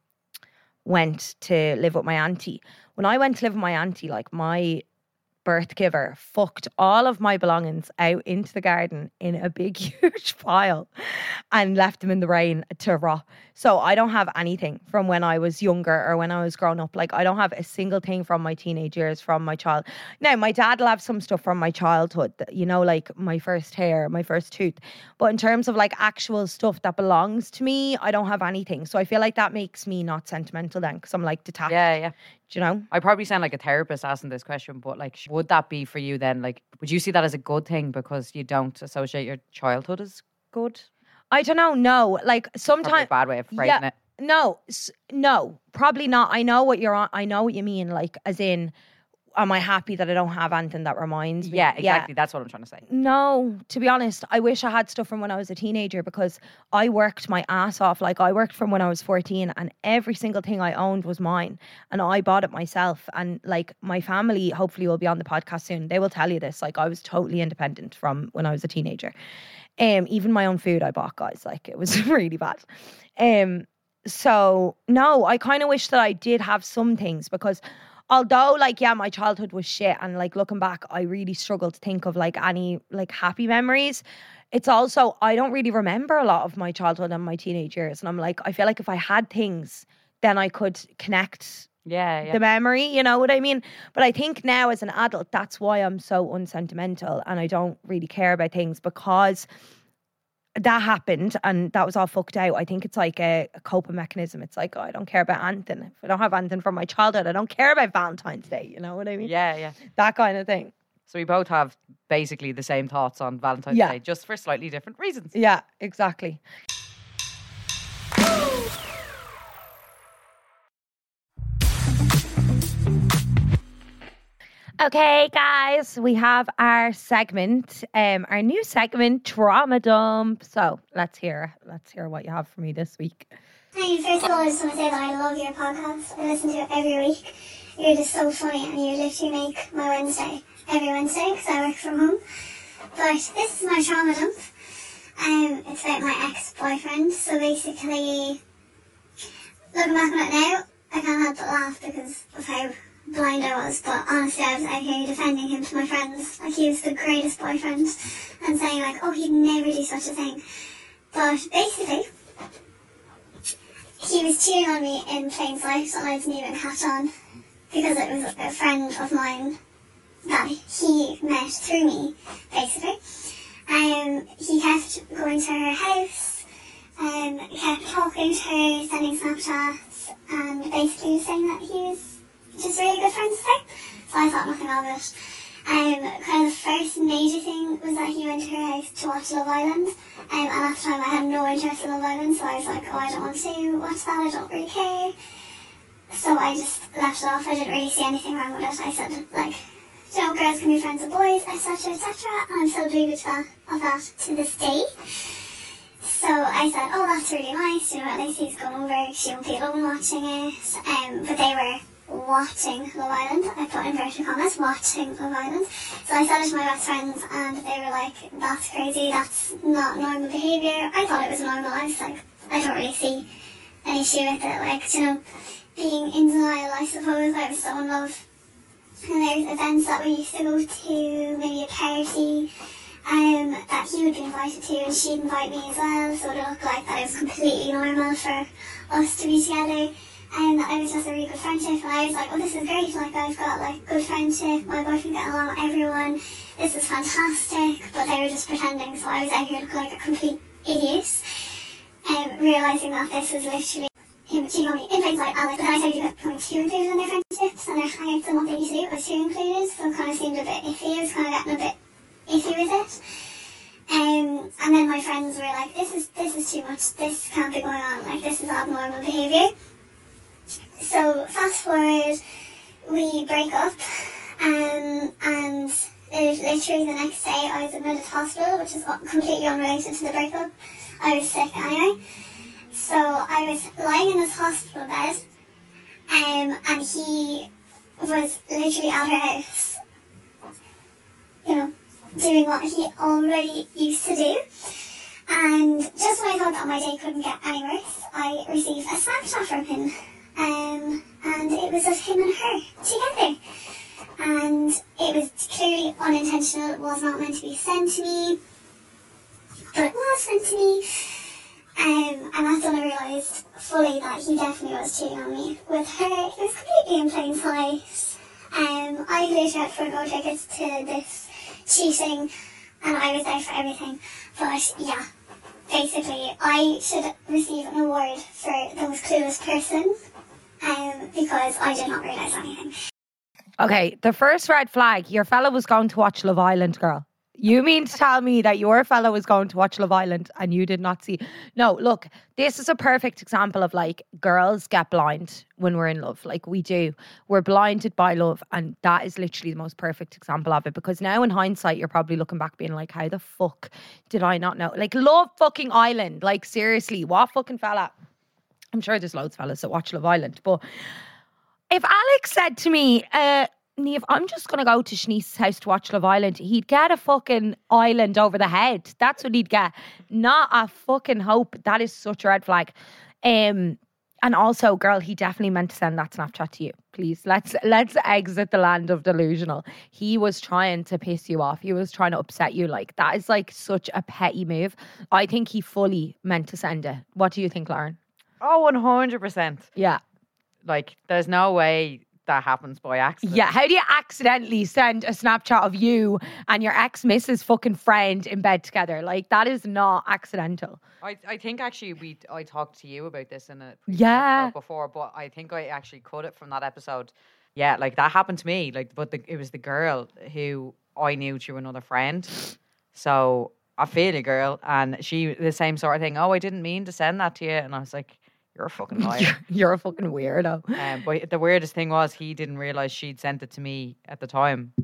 went to live with my auntie. When I went to live with my auntie, like my birth giver fucked all of my belongings out into the garden in a big huge pile and left them in the rain to rot. So I don't have anything from when I was younger or when I was growing up. Like I don't have a single thing from my teenage years, from my child. Now my dad will have some stuff from my childhood, you know, like my first hair, my first tooth. But in terms of like actual stuff that belongs to me, I don't have anything. So I feel like that makes me not sentimental then, because I'm like detached. Yeah. Do you know? I probably sound like a therapist asking this question, but like, would that be for you then? Like, would you see that as a good thing because you don't associate your childhood as good? I don't know. No, like sometimes Probably a bad way of phrasing it. No, probably not. I know what you're on. I know what you mean. Like, as in, am I happy that I don't have anything that reminds me? Yeah, exactly. That's what I'm trying to say. No, to be honest, I wish I had stuff from when I was a teenager, because I worked my ass off. Like I worked from when I was 14, and every single thing I owned was mine, and I bought it myself. And like my family, hopefully will be on the podcast soon. They will tell you this. Like I was totally independent from when I was a teenager. Even my own food I bought, guys. Like it was really bad. So no, I kind of wish that I did have some things, because although, like, yeah, my childhood was shit, and like looking back, I really struggle to think of like any like happy memories. It's also, I don't really remember a lot of my childhood and my teenage years, and I'm like, I feel like if I had things, then I could connect the memory, you know what I mean? But I think now as an adult, that's why I'm so unsentimental and I don't really care about things, because that happened and that was all fucked out. I think it's like a coping mechanism. It's like, oh, I don't care about anything. If I don't have anything from my childhood, I don't care about Valentine's Day. You know what I mean? Yeah. That kind of thing. So we both have basically the same thoughts on Valentine's Day, just for slightly different reasons. Yeah, exactly. Okay, guys, we have our segment, our new segment, Trauma Dump. So let's hear what you have for me this week. Hi, first of all, I just want to say that I love your podcast. I listen to it every week. You're just so funny, and you literally make my Wednesday every Wednesday because I work from home. But this is my trauma dump. It's about my ex-boyfriend. So basically, looking back on it now, I can't help but laugh because of how blind I was, but honestly I was out here defending him to my friends like he was the greatest boyfriend and saying like, oh, he'd never do such a thing. But basically he was cheating on me in plain sight and I didn't even catch on because it was a friend of mine that he met through me, basically. He kept going to her house, kept talking to her, sending Snapchats, and basically saying that he was just really good friends with her. So I thought nothing of it. Kind of the first major thing was that he went to her house to watch Love Island. And at the time I had no interest in Love Island, so I was like, oh, I don't want to watch that, I don't really care. So I just left it off. I didn't really see anything wrong with it. I said, like, you know, girls can be friends with boys, etc., etc. And I'm still agree with that to this day. So I said, oh, that's really nice, you know, at least he's gone over, she won't be alone watching it. But they were watching Love Island. I put inverted commas, watching Love Island. So I said it to my best friends and they were like, that's crazy, that's not normal behaviour. I thought it was normal. I was like, I don't really see an issue with it. Like, you know, being in denial, I suppose. I was so in love. And there's events that we used to go to, maybe a party that he would be invited to, and she'd invite me as well, so it looked like that it was completely normal for us to be together. And that it was just a really good friendship, and I was like, oh, this is great, like I've got like good friendship, my boyfriend getting along with everyone, this is fantastic. But they were just pretending, so I was out here looking like a complete idiot, realising that this was literally him cheating on me in plain sight. But then I started becoming too included in their friendships and their hangouts and what they used to do was too included, so it kind of seemed a bit iffy. I was kind of getting a bit iffy with it. And then my friends were like, this is too much, this can't be going on, like this is abnormal behaviour. So fast forward, we break up, and literally the next day I was admitted to hospital, which is completely unrelated to the breakup. I was sick anyway. So I was lying in this hospital bed, and he was literally at her house, you know, doing what he already used to do. And just when I thought that my day couldn't get any worse, I received a Snapchat from him. And it was of him and her together. And it was clearly unintentional, it was not meant to be sent to me, but it was sent to me. And that's when I realised fully that he definitely was cheating on me with her. It was completely in plain sight. I literally had front row tickets to this cheating, and I was there for everything. But yeah, basically I should receive an award for the most clueless person, because I did not realise anything. Okay, the first red flag, your fella was going to watch Love Island, girl. You mean to tell me that your fella was going to watch Love Island and you did not see? No, look, this is a perfect example of like girls get blind when we're in love. Like we do. We're blinded by love, and that is literally the most perfect example of it, because now in hindsight, you're probably looking back being like, how the fuck did I not know? Like Love fucking Island. Like seriously, what fucking fella? I'm sure there's loads of fellas that watch Love Island, but if Alex said to me, Niamh, I'm just going to go to Shanice's house to watch Love Island, he'd get a fucking island over the head. That's what he'd get. Not a fucking hope. That is such a red flag. And also, girl, he definitely meant to send that Snapchat to you. Please, let's exit the land of delusional. He was trying to piss you off. He was trying to upset you. Like, that is like such a petty move. I think he fully meant to send it. What do you think, Lauren? Oh, 100%. Yeah. Like, there's no way that happens by accident. Yeah, how do you accidentally send a Snapchat of you and your ex-missus fucking friend in bed together? Like, that is not accidental. I think actually I talked to you about this in a episode before, but I think I actually cut it from that episode. Yeah, like that happened to me. Like, but it was the girl who I knew through another friend. So I feel you, girl, and she the same sort of thing. Oh, I didn't mean to send that to you, and I was like, you're a fucking liar. You're a fucking weirdo. But the weirdest thing was he didn't realise she'd sent it to me at the time.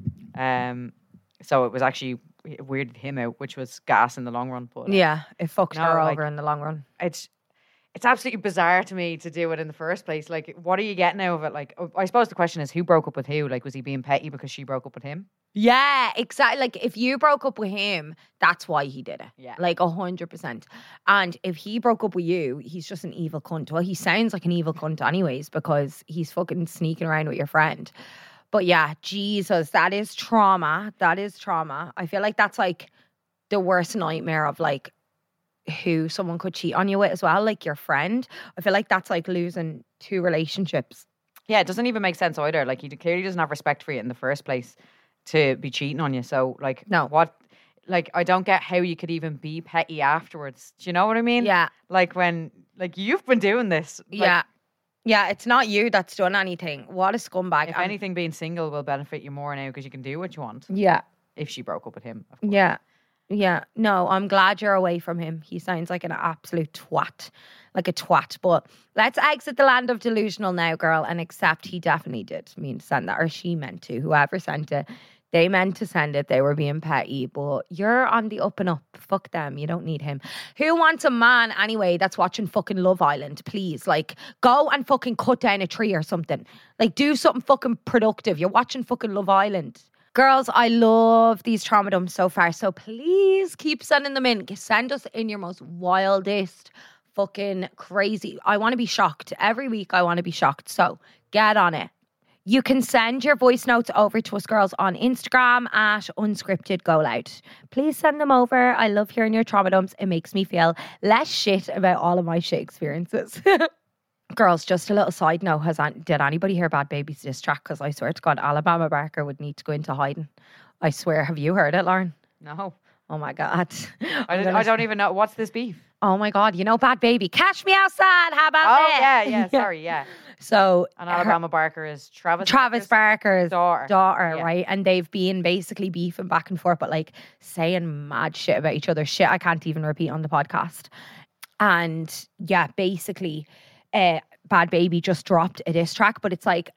So it was actually it weirded him out, which was gas in the long run. But yeah, it fucked her like, over in the long run. It's absolutely bizarre to me to do it in the first place. Like, what are you getting out of it? Like, I suppose the question is, who broke up with who? Like, was he being petty because she broke up with him? Yeah, exactly. Like, if you broke up with him, that's why he did it. Yeah. Like, 100%. And if he broke up with you, he's just an evil cunt. Well, he sounds like an evil cunt anyways, because he's fucking sneaking around with your friend. But yeah, Jesus, that is trauma. That is trauma. I feel like that's like the worst nightmare of like who someone could cheat on you with as well, like your friend. I feel like that's like losing 2 relationships. Yeah, it doesn't even make sense either. Like, he clearly doesn't have respect for you in the first place to be cheating on you. So, like, no. What? Like, I don't get how you could even be petty afterwards. Do you know what I mean? Yeah. Like, when, like, you've been doing this. Like, yeah. Yeah, it's not you that's done anything. What a scumbag. If anything, being single will benefit you more now because you can do what you want. Yeah. If she broke up with him, of course. Yeah. Yeah. No, I'm glad you're away from him. He sounds like an absolute twat. Like a twat. But let's exit the land of delusional now, girl, and accept he definitely did mean to send that. Or she meant to. Whoever sent it. They meant to send it. They were being petty. But you're on the up and up. Fuck them. You don't need him. Who wants a man anyway that's watching fucking Love Island? Please. Like, go and fucking cut down a tree or something. Like, do something fucking productive. You're watching fucking Love Island. Girls, I love these trauma dumps so far. So please keep sending them in. Send us in your most wildest fucking crazy. I want to be shocked. Every week I want to be shocked. So get on it. You can send your voice notes over to us girls on Instagram at unscriptedgoloud. Please send them over. I love hearing your trauma dumps. It makes me feel less shit about all of my shit experiences. Girls, just a little side note. Did anybody hear Bad Baby's diss track? Because I swear to God, Alabama Barker would need to go into hiding. I swear. Have you heard it, Lauren? No. Oh my God. I don't even know. What's this beef? Oh my God. You know Bad Baby. Catch me outside. How about that? Yeah. Sorry, yeah. So and Alabama Barker is Travis Barker's daughter, yeah. right? And they've been basically beefing back and forth, but like saying mad shit about each other. Shit I can't even repeat on the podcast. And yeah, basically, Bad Baby just dropped a diss track, but it's like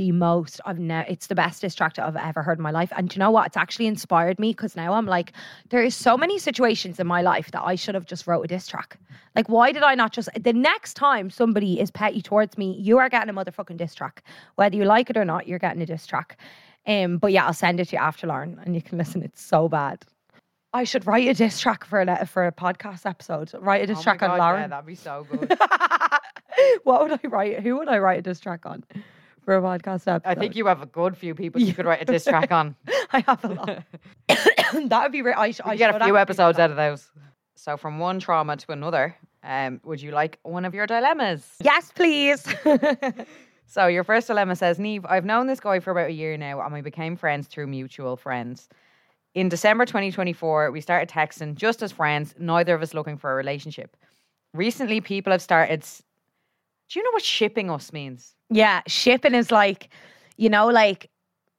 it's the best diss track I've ever heard in my life. And do you know what? It's actually inspired me because now I'm like, there is so many situations in my life that I should have just wrote a diss track. Like, why did I not just, the next time somebody is petty towards me, you are getting a motherfucking diss track. Whether you like it or not, you're getting a diss track. But yeah, I'll send it to you after, Lauren, and you can listen. It's so bad. I should write a diss track for a podcast episode. Write a diss track on Lauren. Yeah, that'd be so good. What would I write? Who would I write a diss track on? For a podcast episode. I think you have a good few people you could write a diss track on. I have a lot. That would be great. I get a few episodes out of those. So from one trauma to another, would you like one of your dilemmas? Yes, please. So your first dilemma says, Niamh, I've known this guy for about a year now and we became friends through mutual friends. In December 2024, we started texting just as friends, neither of us looking for a relationship. Recently, people have started... Do you know what shipping us means? Yeah, shipping is like, you know, like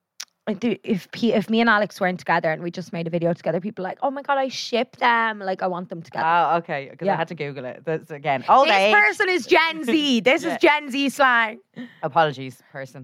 if me and Alex weren't together and we just made a video together, people are like, oh my God, I ship them. Like, I want them together. Oh, okay. Because I had to Google it. That's, again, old age. This person is Gen Z. This is Gen Z slang. Apologies, person.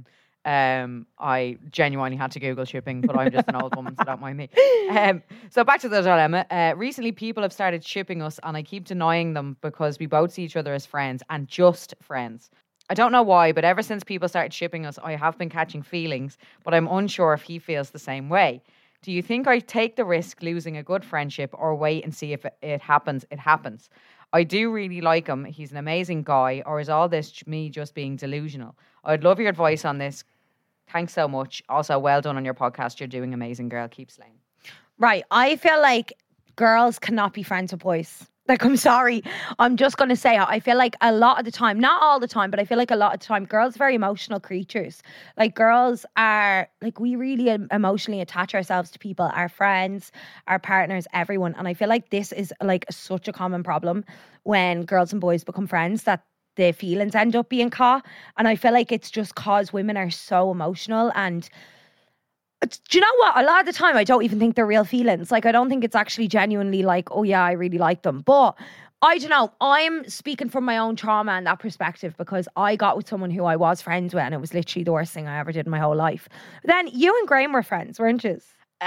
I genuinely had to Google shipping, but I'm just an old woman, so don't mind me. So back to the dilemma. Recently, people have started shipping us, and I keep denying them because we both see each other as friends and just friends. I don't know why, but ever since people started shipping us, I have been catching feelings, but I'm unsure if he feels the same way. Do you think I take the risk losing a good friendship or wait and see if it happens? It happens. I do really like him. He's an amazing guy. Or is all this me just being delusional? I'd love your advice on this. Thanks so much. Also, well done on your podcast. You're doing amazing, girl. Keep slaying. Right. I feel like girls cannot be friends with boys. Like, I'm sorry. I'm just going to say, I feel like a lot of the time, not all the time, but I feel like a lot of the time, girls are very emotional creatures. Like, girls are, like, we really emotionally attach ourselves to people, our friends, our partners, everyone. And I feel like this is, like, such a common problem when girls and boys become friends, that the feelings end up being caught. And I feel like it's just cause women are so emotional. And do you know what? A lot of the time, I don't even think they're real feelings. Like, I don't think it's actually genuinely like, oh yeah, I really like them. But I don't know. I'm speaking from my own trauma and that perspective because I got with someone who I was friends with and it was literally the worst thing I ever did in my whole life. But then you and Graham were friends, weren't you?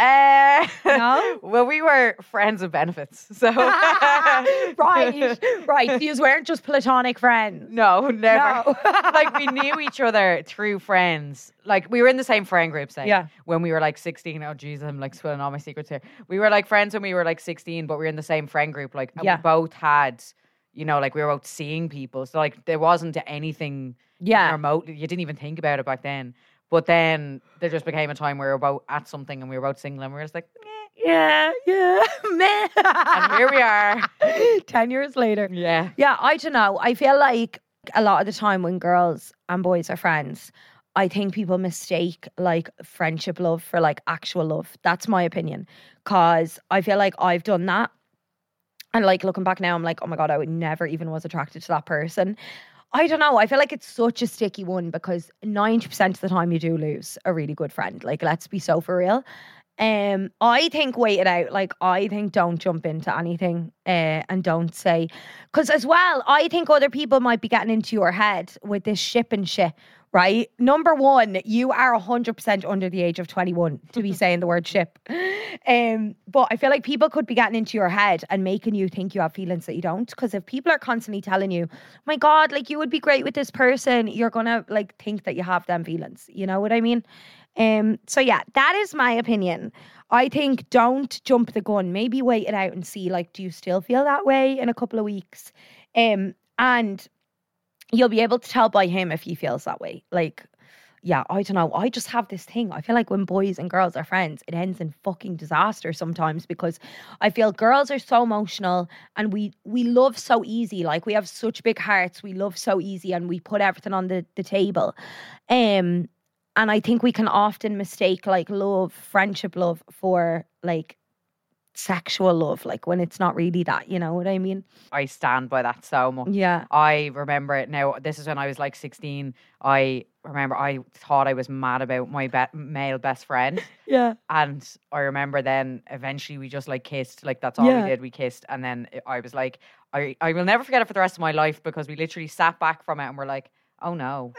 No? Well, we were friends with benefits. So right. These weren't just platonic friends. No, never. No. Like, we knew each other through friends. Like, we were in the same friend group, say. Yeah. When we were like 16. Oh, jeez, I'm like spilling all my secrets here. We were like friends when we were like 16, but we were in the same friend group. Like, and we both had, you know, like we were both seeing people. So like, there wasn't anything remote. You didn't even think about it back then. But then there just became a time where we were both at something and we were both single and we were just like, yeah, meh. And here we are. 10 years later. Yeah. Yeah, I don't know. I feel like a lot of the time when girls and boys are friends, I think people mistake like friendship love for like actual love. That's my opinion. Because I feel like I've done that. And like looking back now, I'm like, oh my God, I would never even was attracted to that person. I don't know. I feel like it's such a sticky one because 90% of the time you do lose a really good friend. Like, let's be so for real. I think wait it out. Like, I think don't jump into anything and don't say... Because as well, I think other people might be getting into your head with this shipping shit, right? Number one, you are 100% under the age of 21 to be saying the word ship. But I feel like people could be getting into your head and making you think you have feelings that you don't. Because if people are constantly telling you, oh my God, like you would be great with this person, you're going to like think that you have them feelings. You know what I mean? So yeah, that is my opinion. I think don't jump the gun. Maybe wait it out and see, like, do you still feel that way in a couple of weeks? And you'll be able to tell by him if he feels that way. Like, yeah, I don't know. I just have this thing. I feel like when boys and girls are friends, it ends in fucking disaster sometimes, because I feel girls are so emotional and we love so easy. Like, we have such big hearts. We love so easy and we put everything on the table. And I think we can often mistake like love, friendship love, for like sexual love, like when it's not really that, you know what I mean? I stand by that so much. Yeah. I remember it now. This is when I was like 16. I remember I thought I was mad about my male best friend. Yeah. And I remember then eventually we just like kissed. Like, that's all we did. We kissed. And then I was like, I will never forget it for the rest of my life, because we literally sat back from it and were like, oh no.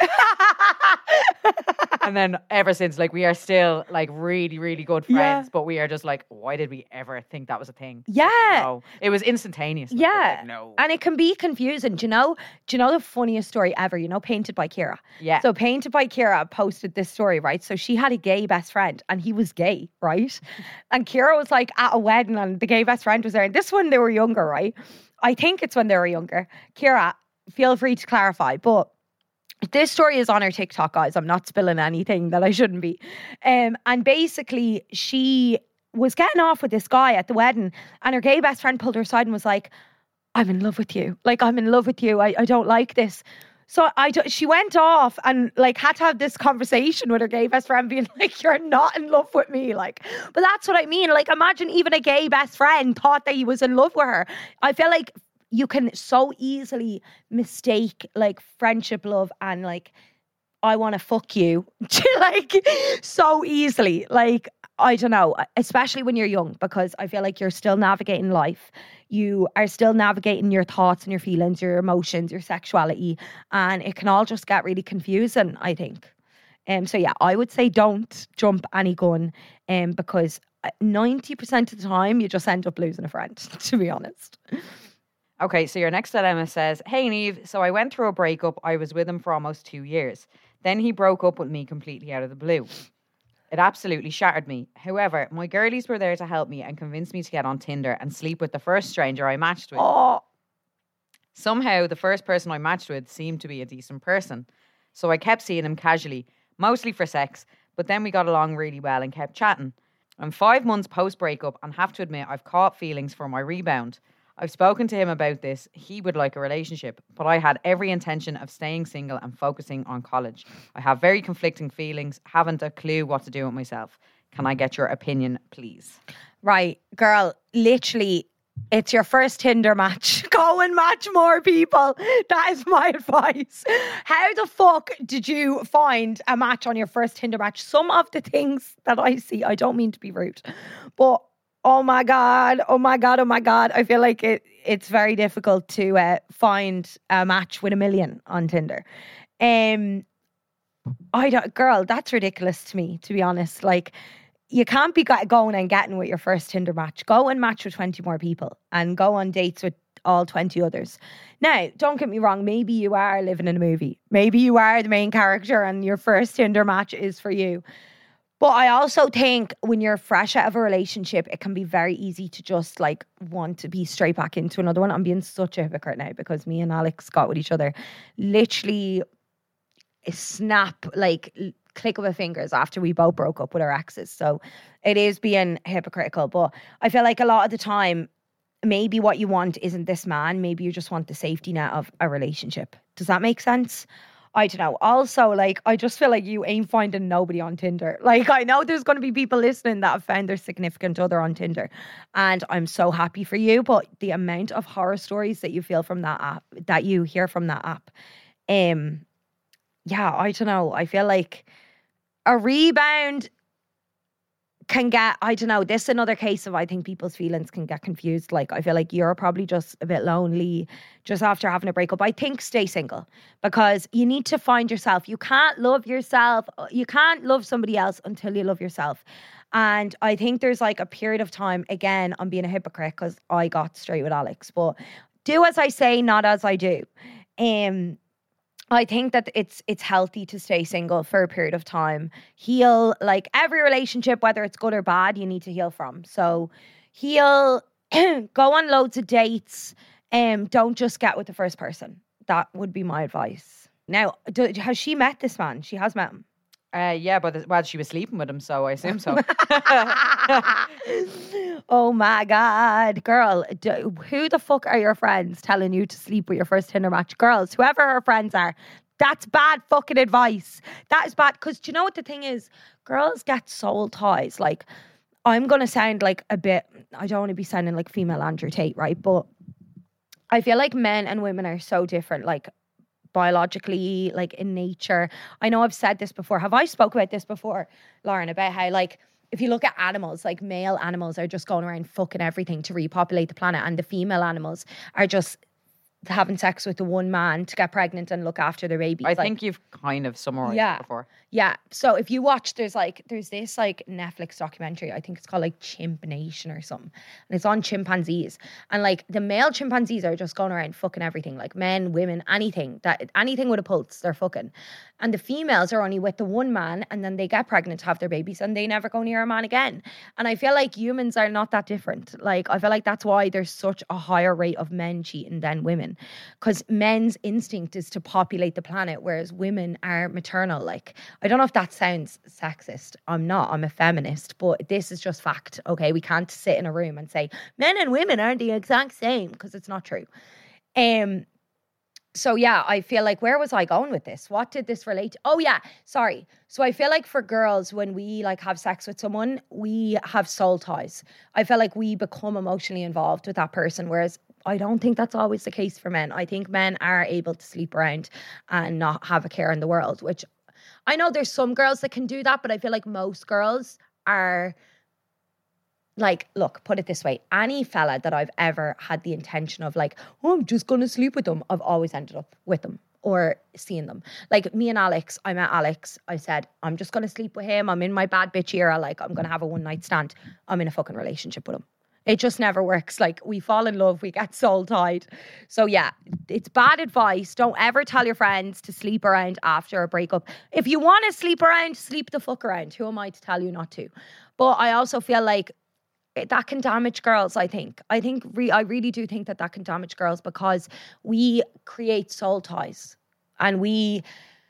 And then ever since, like, we are still like really, really good friends, but we are just like, why did we ever think that was a thing? Yeah. Like, no. It was instantaneous. Like, Yeah. like, no. And it can be confusing. Do you know the funniest story ever? You know, Painted by Kira. Yeah. So Painted by Kira posted this story, right? So she had a gay best friend and he was gay, right? And Kira was like at a wedding and the gay best friend was there. And this one, they were younger, right? I think it's when they were younger. Kira, feel free to clarify, but this story is on her TikTok, guys. I'm not spilling anything that I shouldn't be. And basically, she was getting off with this guy at the wedding, and her gay best friend pulled her aside and was like, I'm in love with you. Like, I'm in love with you. I don't like this. So she went off and like had to have this conversation with her gay best friend, being like, you're not in love with me. Like, but that's what I mean. Like, imagine even a gay best friend thought that he was in love with her. I feel like you can so easily mistake like friendship love and like, I want to fuck you, like, so easily. Like, I don't know, especially when you're young, because I feel like you're still navigating life. You are still navigating your thoughts and your feelings, your emotions, your sexuality, and it can all just get really confusing, I think. So yeah, I would say don't jump any gun, because 90% of the time you just end up losing a friend, to be honest. Okay, so your next dilemma says, hey, Niamh, so I went through a breakup. I was with him for almost 2 years. Then he broke up with me completely out of the blue. It absolutely shattered me. However, my girlies were there to help me and convince me to get on Tinder and sleep with the first stranger I matched with. Oh. Somehow, the first person I matched with seemed to be a decent person. So I kept seeing him casually, mostly for sex, but then we got along really well and kept chatting. I'm 5 months post-breakup and have to admit I've caught feelings for my rebound. I've spoken to him about this. He would like a relationship, but I had every intention of staying single and focusing on college. I have very conflicting feelings, haven't a clue what to do with myself. Can I get your opinion, please? Right, girl, literally, it's your first Tinder match. Go and match more people. That is my advice. How the fuck did you find a match on your first Tinder match? Some of the things that I see, I don't mean to be rude, but oh my God. I feel like it's very difficult to find a match with a million on Tinder. Girl, that's ridiculous to me, to be honest. Like, you can't be going and getting with your first Tinder match. Go and match with 20 more people and go on dates with all 20 others. Now, don't get me wrong. Maybe you are living in a movie. Maybe you are the main character and your first Tinder match is for you. But I also think when you're fresh out of a relationship, it can be very easy to just like want to be straight back into another one. I'm being such a hypocrite now because me and Alex got with each other literally a snap, like click of a fingers after we both broke up with our exes. So it is being hypocritical. But I feel like a lot of the time, maybe what you want isn't this man. Maybe you just want the safety net of a relationship. Does that make sense? I don't know. Also, like, I just feel like you ain't finding nobody on Tinder. Like, I know there's going to be people listening that have found their significant other on Tinder. And I'm so happy for you. But the amount of horror stories that you feel from that app, that you hear from that app, yeah, I don't know. I feel like a rebound can get, I don't know, this is another case of I think people's feelings can get confused. Like, I feel like you're probably just a bit lonely just after having a breakup. I think stay single because you need to find yourself. You can't love yourself. You can't love somebody else until you love yourself. And I think there's like a period of time, again, I'm being a hypocrite because I got straight with Alex, but do as I say, not as I do. I think that it's healthy to stay single for a period of time. Heal, like every relationship, whether it's good or bad, you need to heal from. So heal, go on loads of dates, don't just get with the first person. That would be my advice. Now, has she met this man? She has met him. Yeah, but well, she was sleeping with him, so I assume so. Oh my God, girl, who the fuck are your friends telling you to sleep with your first Tinder match? Girls, whoever her friends are, that's bad fucking advice. That is bad. Because do you know what the thing is? Girls get soul ties. Like, I'm going to sound like a bit, I don't want to be sounding like female Andrew Tate, right? But I feel like men and women are so different, like biologically, like in nature. I know I've said this before. Have I spoke about this before, Lauren, about how like, if you look at animals, like male animals are just going around fucking everything to repopulate the planet, and the female animals are just having sex with the one man to get pregnant and look after their babies. I think you've kind of summarized it before. Yeah. So if you watch, there's this like Netflix documentary, I think it's called like Chimp Nation or something. And it's on chimpanzees. And like the male chimpanzees are just going around fucking everything. Like men, women, anything with a pulse, they're fucking. And the females are only with the one man, and then they get pregnant, have their babies, and they never go near a man again. And I feel like humans are not that different. Like, I feel like that's why there's such a higher rate of men cheating than women. Because men's instinct is to populate the planet, whereas women are maternal. Like, I don't know if that sounds sexist. I'm not. I'm a feminist. But this is just fact, okay? We can't sit in a room and say, men and women aren't the exact same, because it's not true. So yeah, I feel like, where was I going with this? What did this relate to? Oh yeah, sorry. So I feel like for girls, when we like have sex with someone, we have soul ties. I feel like we become emotionally involved with that person, whereas I don't think that's always the case for men. I think men are able to sleep around and not have a care in the world, which I know there's some girls that can do that, but I feel like most girls are like, look, put it this way. Any fella that I've ever had the intention of like, oh, I'm just going to sleep with them, I've always ended up with them or seeing them. Like me and Alex, I met Alex. I said, I'm just going to sleep with him. I'm in my bad bitch era. Like, I'm going to have a one night stand. I'm in a fucking relationship with him. It just never works. Like, we fall in love, we get soul tied. So yeah, it's bad advice. Don't ever tell your friends to sleep around after a breakup. If you want to sleep around, sleep the fuck around. Who am I to tell you not to? But I also feel like that can damage girls, I think. I really do think that can damage girls, because we create soul ties and we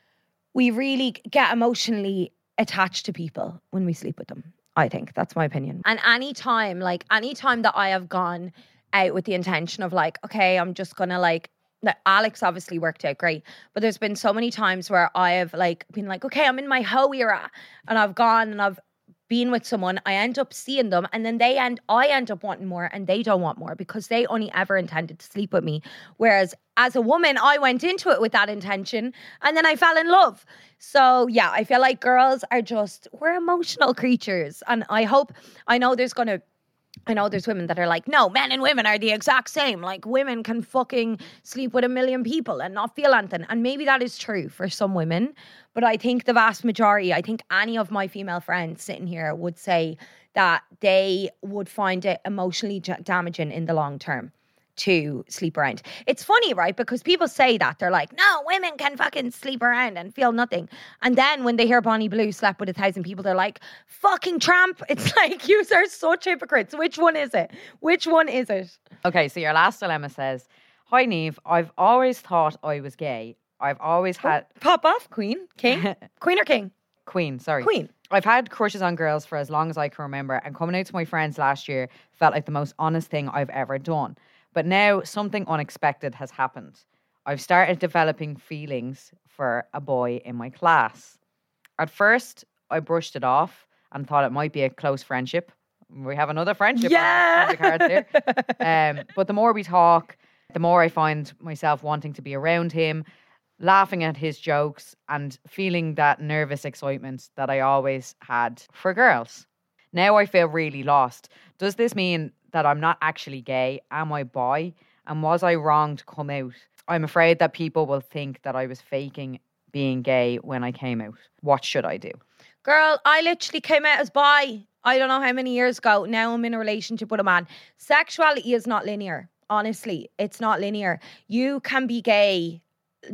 really get emotionally attached to people when we sleep with them. I think that's my opinion. And anytime that I have gone out with the intention of like, okay, I'm just gonna like, Alex obviously worked out great, but there's been so many times where I have like been like, okay, I'm in my hoe era, and I've gone and I've been with someone, I end up seeing them, and then I end up wanting more, and they don't want more because they only ever intended to sleep with me. Whereas as a woman, I went into it with that intention, and then I fell in love. So yeah, I feel like girls are we're emotional creatures. And I know there's women that are like, no, men and women are the exact same. Like, women can fucking sleep with a million people and not feel anything. And maybe that is true for some women. But I think the vast majority, I think any of my female friends sitting here would say that they would find it emotionally damaging in the long term to sleep around. It's funny, right? Because people say that. They're like, no, women can fucking sleep around and feel nothing. And then when they hear Bonnie Blue slept with 1,000 people, they're like, fucking tramp. It's like, you are such hypocrites. Which one is it? Which one is it? Okay, so your last dilemma says, hi, Niamh, I've always thought I was gay. I've always had... Pop off, Queen. King? Queen or king? Queen, sorry. Queen. I've had crushes on girls for as long as I can remember, and coming out to my friends last year felt like the most honest thing I've ever done. But now something unexpected has happened. I've started developing feelings for a boy in my class. At first, I brushed it off and thought it might be a close friendship. We have another friendship. Yeah. On the cards here. But the more we talk, the more I find myself wanting to be around him, laughing at his jokes and feeling that nervous excitement that I always had for girls. Now I feel really lost. Does this mean that I'm not actually gay? Am I bi? And was I wrong to come out? I'm afraid that people will think that I was faking being gay when I came out. What should I do? Girl, I literally came out as bi. I don't know how many years ago. Now I'm in a relationship with a man. Sexuality is not linear. Honestly, it's not linear. You can be gay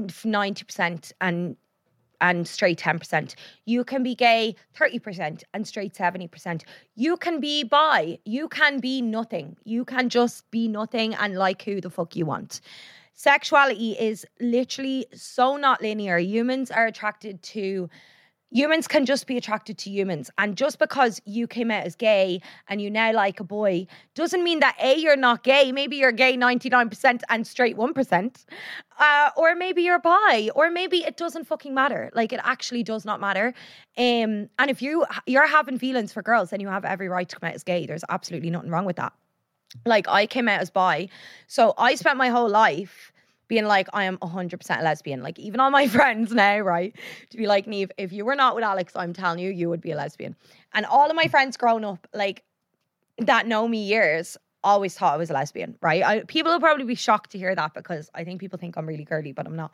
90% and straight 10%. You can be gay 30% and straight 70%. You can be bi. You can be nothing. You can just be nothing and like who the fuck you want. Sexuality is literally so not linear. Humans are attracted to Humans can just be attracted to humans. And just because you came out as gay and you now like a boy doesn't mean that A, you're not gay. Maybe you're gay 99% and straight 1%. Or maybe you're bi. Or maybe it doesn't fucking matter. Like, it actually does not matter. And if you're having feelings for girls, then you have every right to come out as gay. There's absolutely nothing wrong with that. Like, I came out as bi. So I spent my whole life being like, I am 100% a lesbian. Like, even all my friends now, right? To be like, Niamh, if you were not with Alex, I'm telling you, you would be a lesbian. And all of my friends growing up, like, that know me years, always thought I was a lesbian, right? People will probably be shocked to hear that because I think people think I'm really girly, but I'm not.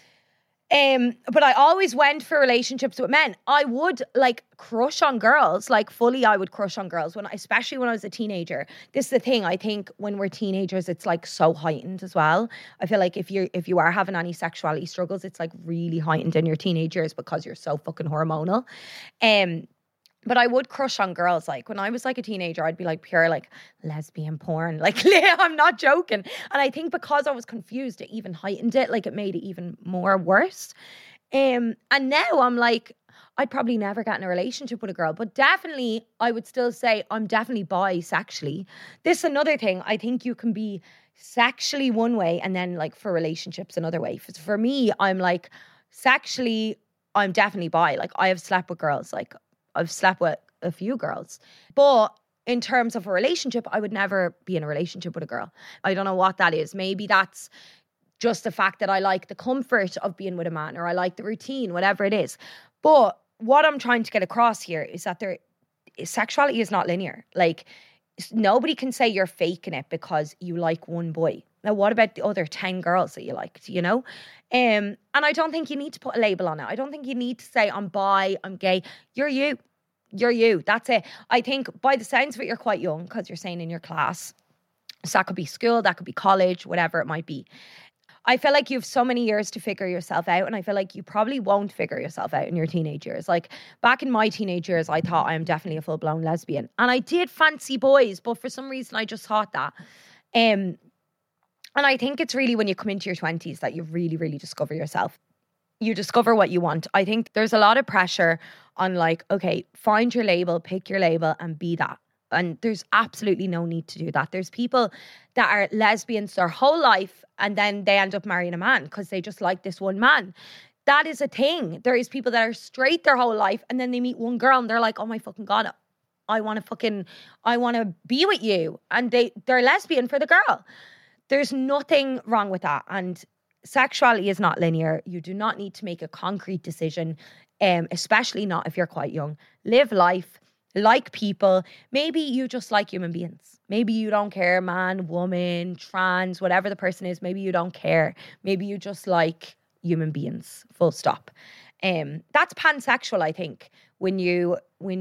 But I always went for relationships with men. I would like crush on girls, like fully I would crush on girls especially when I was a teenager. This is the thing, I think when we're teenagers, it's like so heightened as well. I feel like if you are having any sexuality struggles, it's like really heightened in your teenage years because you're so fucking hormonal. But I would crush on girls. Like when I was like a teenager, I'd be like pure like lesbian porn. Like I'm not joking. And I think because I was confused, it even heightened it. Like it made it even more worse. And now I'm like, I'd probably never get in a relationship with a girl. But definitely, I would still say I'm definitely bisexually. This is another thing. I think you can be sexually one way and then like for relationships another way. For me, I'm like sexually, I'm definitely bi. Like I have slept with girls. Like I've slept with a few girls. But in terms of a relationship, I would never be in a relationship with a girl. I don't know what that is. Maybe that's just the fact that I like the comfort of being with a man or I like the routine, whatever it is. But what I'm trying to get across here is that sexuality is not linear. Like nobody can say you're faking it because you like one boy. Now, what about the other 10 girls that you liked, you know? And I don't think you need to put a label on it. I don't think you need to say, I'm bi, I'm gay. You're you. You're you. That's it. I think by the sounds of it, you're quite young because you're saying in your class. So that could be school, that could be college, whatever it might be. I feel like you have so many years to figure yourself out, and I feel like you probably won't figure yourself out in your teenage years. Like back in my teenage years, I thought I am definitely a full-blown lesbian. And I did fancy boys, but for some reason I just thought that. And I think it's really when you come into your 20s that you really, really discover yourself. You discover what you want. I think there's a lot of pressure on like, okay, find your label, pick your label and be that. And there's absolutely no need to do that. There's people that are lesbians their whole life and then they end up marrying a man because they just like this one man. That is a thing. There is people that are straight their whole life and then they meet one girl and they're like, oh my fucking God, I want to be with you. And they're lesbian for the girl. There's nothing wrong with that. And sexuality is not linear. You do not need to make a concrete decision, especially not if you're quite young. Live life, like people. Maybe you just like human beings. Maybe you don't care, man, woman, trans, whatever the person is. Maybe you don't care. Maybe you just like human beings, full stop. That's pansexual, I think. When you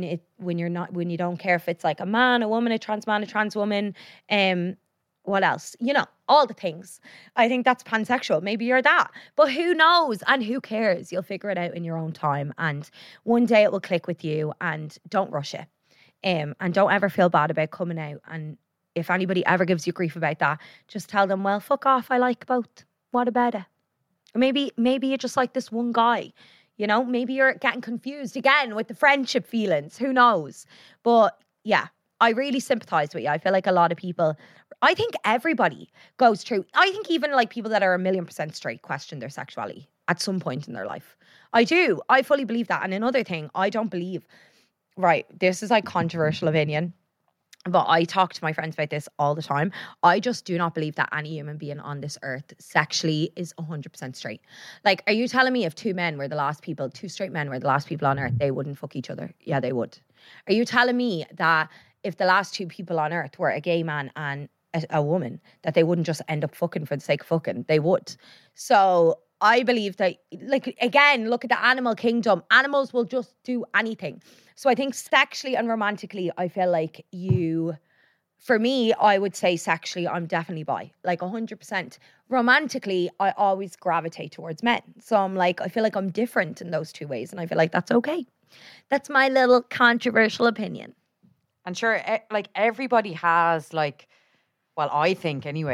don't care if it's like a man, a woman, a trans woman, what else? You know, all the things. I think that's pansexual. Maybe you're that. But who knows? And who cares? You'll figure it out in your own time. And one day it will click with you and don't rush it. And don't ever feel bad about coming out. And if anybody ever gives you grief about that, just tell them, well, fuck off. I like both. What about it? Or maybe you just like this one guy. You know, maybe you're getting confused again with the friendship feelings. Who knows? But yeah, I really sympathize with you. I feel like a lot of people, I think everybody goes through, I think even like people that are 1,000,000% straight question their sexuality at some point in their life. I do. I fully believe that. And another thing, I don't believe, right, this is like controversial opinion, but I talk to my friends about this all the time. I just do not believe that any human being on this earth sexually is 100% straight. Like, are you telling me if two straight men were the last people on earth, they wouldn't fuck each other? Yeah, they would. Are you telling me that if the last two people on earth were a gay man and a woman, that they wouldn't just end up fucking for the sake of fucking? They would. So I believe that, like, again, look at the animal kingdom. Animals will just do anything. So I think sexually and romantically, I feel like for me, I would say sexually, I'm definitely bi, like 100%. Romantically, I always gravitate towards men. So I'm like, I feel like I'm different in those two ways. And I feel like that's okay. That's my little controversial opinion. And sure, like everybody has like, well, I think anyway,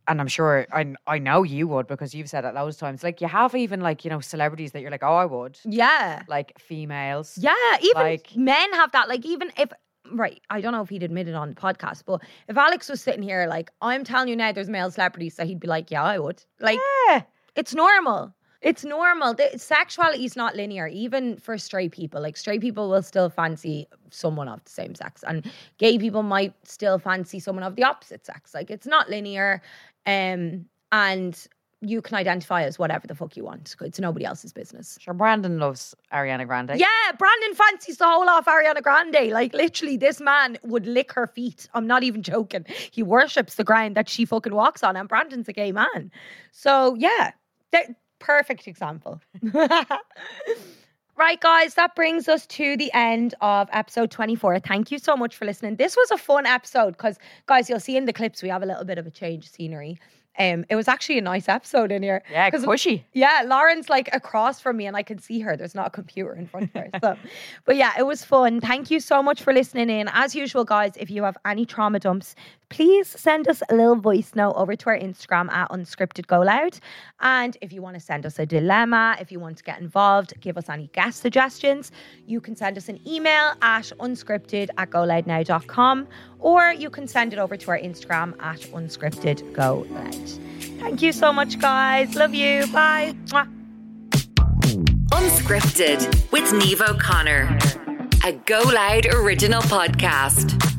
and I'm sure I know you would because you've said it loads of times. Like you have even like, you know, celebrities that you're like, oh, I would. Yeah. Like females. Yeah, even Like- men have that. Like even if, right, I don't know if he'd admit it on the podcast, but if Alex was sitting here like, I'm telling you now there's male celebrities, so he'd be like, yeah, I would. Like, Yeah. it's normal. It's normal. Sexuality is not linear, even for straight people. Like straight people will still fancy someone of the same sex, and gay people might still fancy someone of the opposite sex. Like it's not linear, and you can identify as whatever the fuck you want. It's nobody else's business. Sure, Brandon loves Ariana Grande. Yeah, Brandon fancies the whole off Ariana Grande. Like literally, this man would lick her feet. I'm not even joking. He worships the ground that she fucking walks on, and Brandon's a gay man. So yeah, perfect example. Right, guys, that brings us to the end of episode 24. Thank you so much for listening. This was a fun episode because, guys, you'll see in the clips we have a little bit of a change of scenery. It was actually a nice episode in here. Yeah, cushy. Yeah, Lauren's like across from me and I can see her. There's not a computer in front of her. So, but yeah, it was fun. Thank you so much for listening in. As usual, guys, if you have any trauma dumps, please send us a little voice note over to our Instagram at unscriptedgoloud. And if you want to send us a dilemma, if you want to get involved, give us any guest suggestions, you can send us an email at unscripted@goloudnow.com, or you can send it over to our Instagram at unscriptedgoloud. Thank you so much, guys. Love you. Bye. Mwah. Unscripted with Niamh O'Connor, a Go Loud original podcast.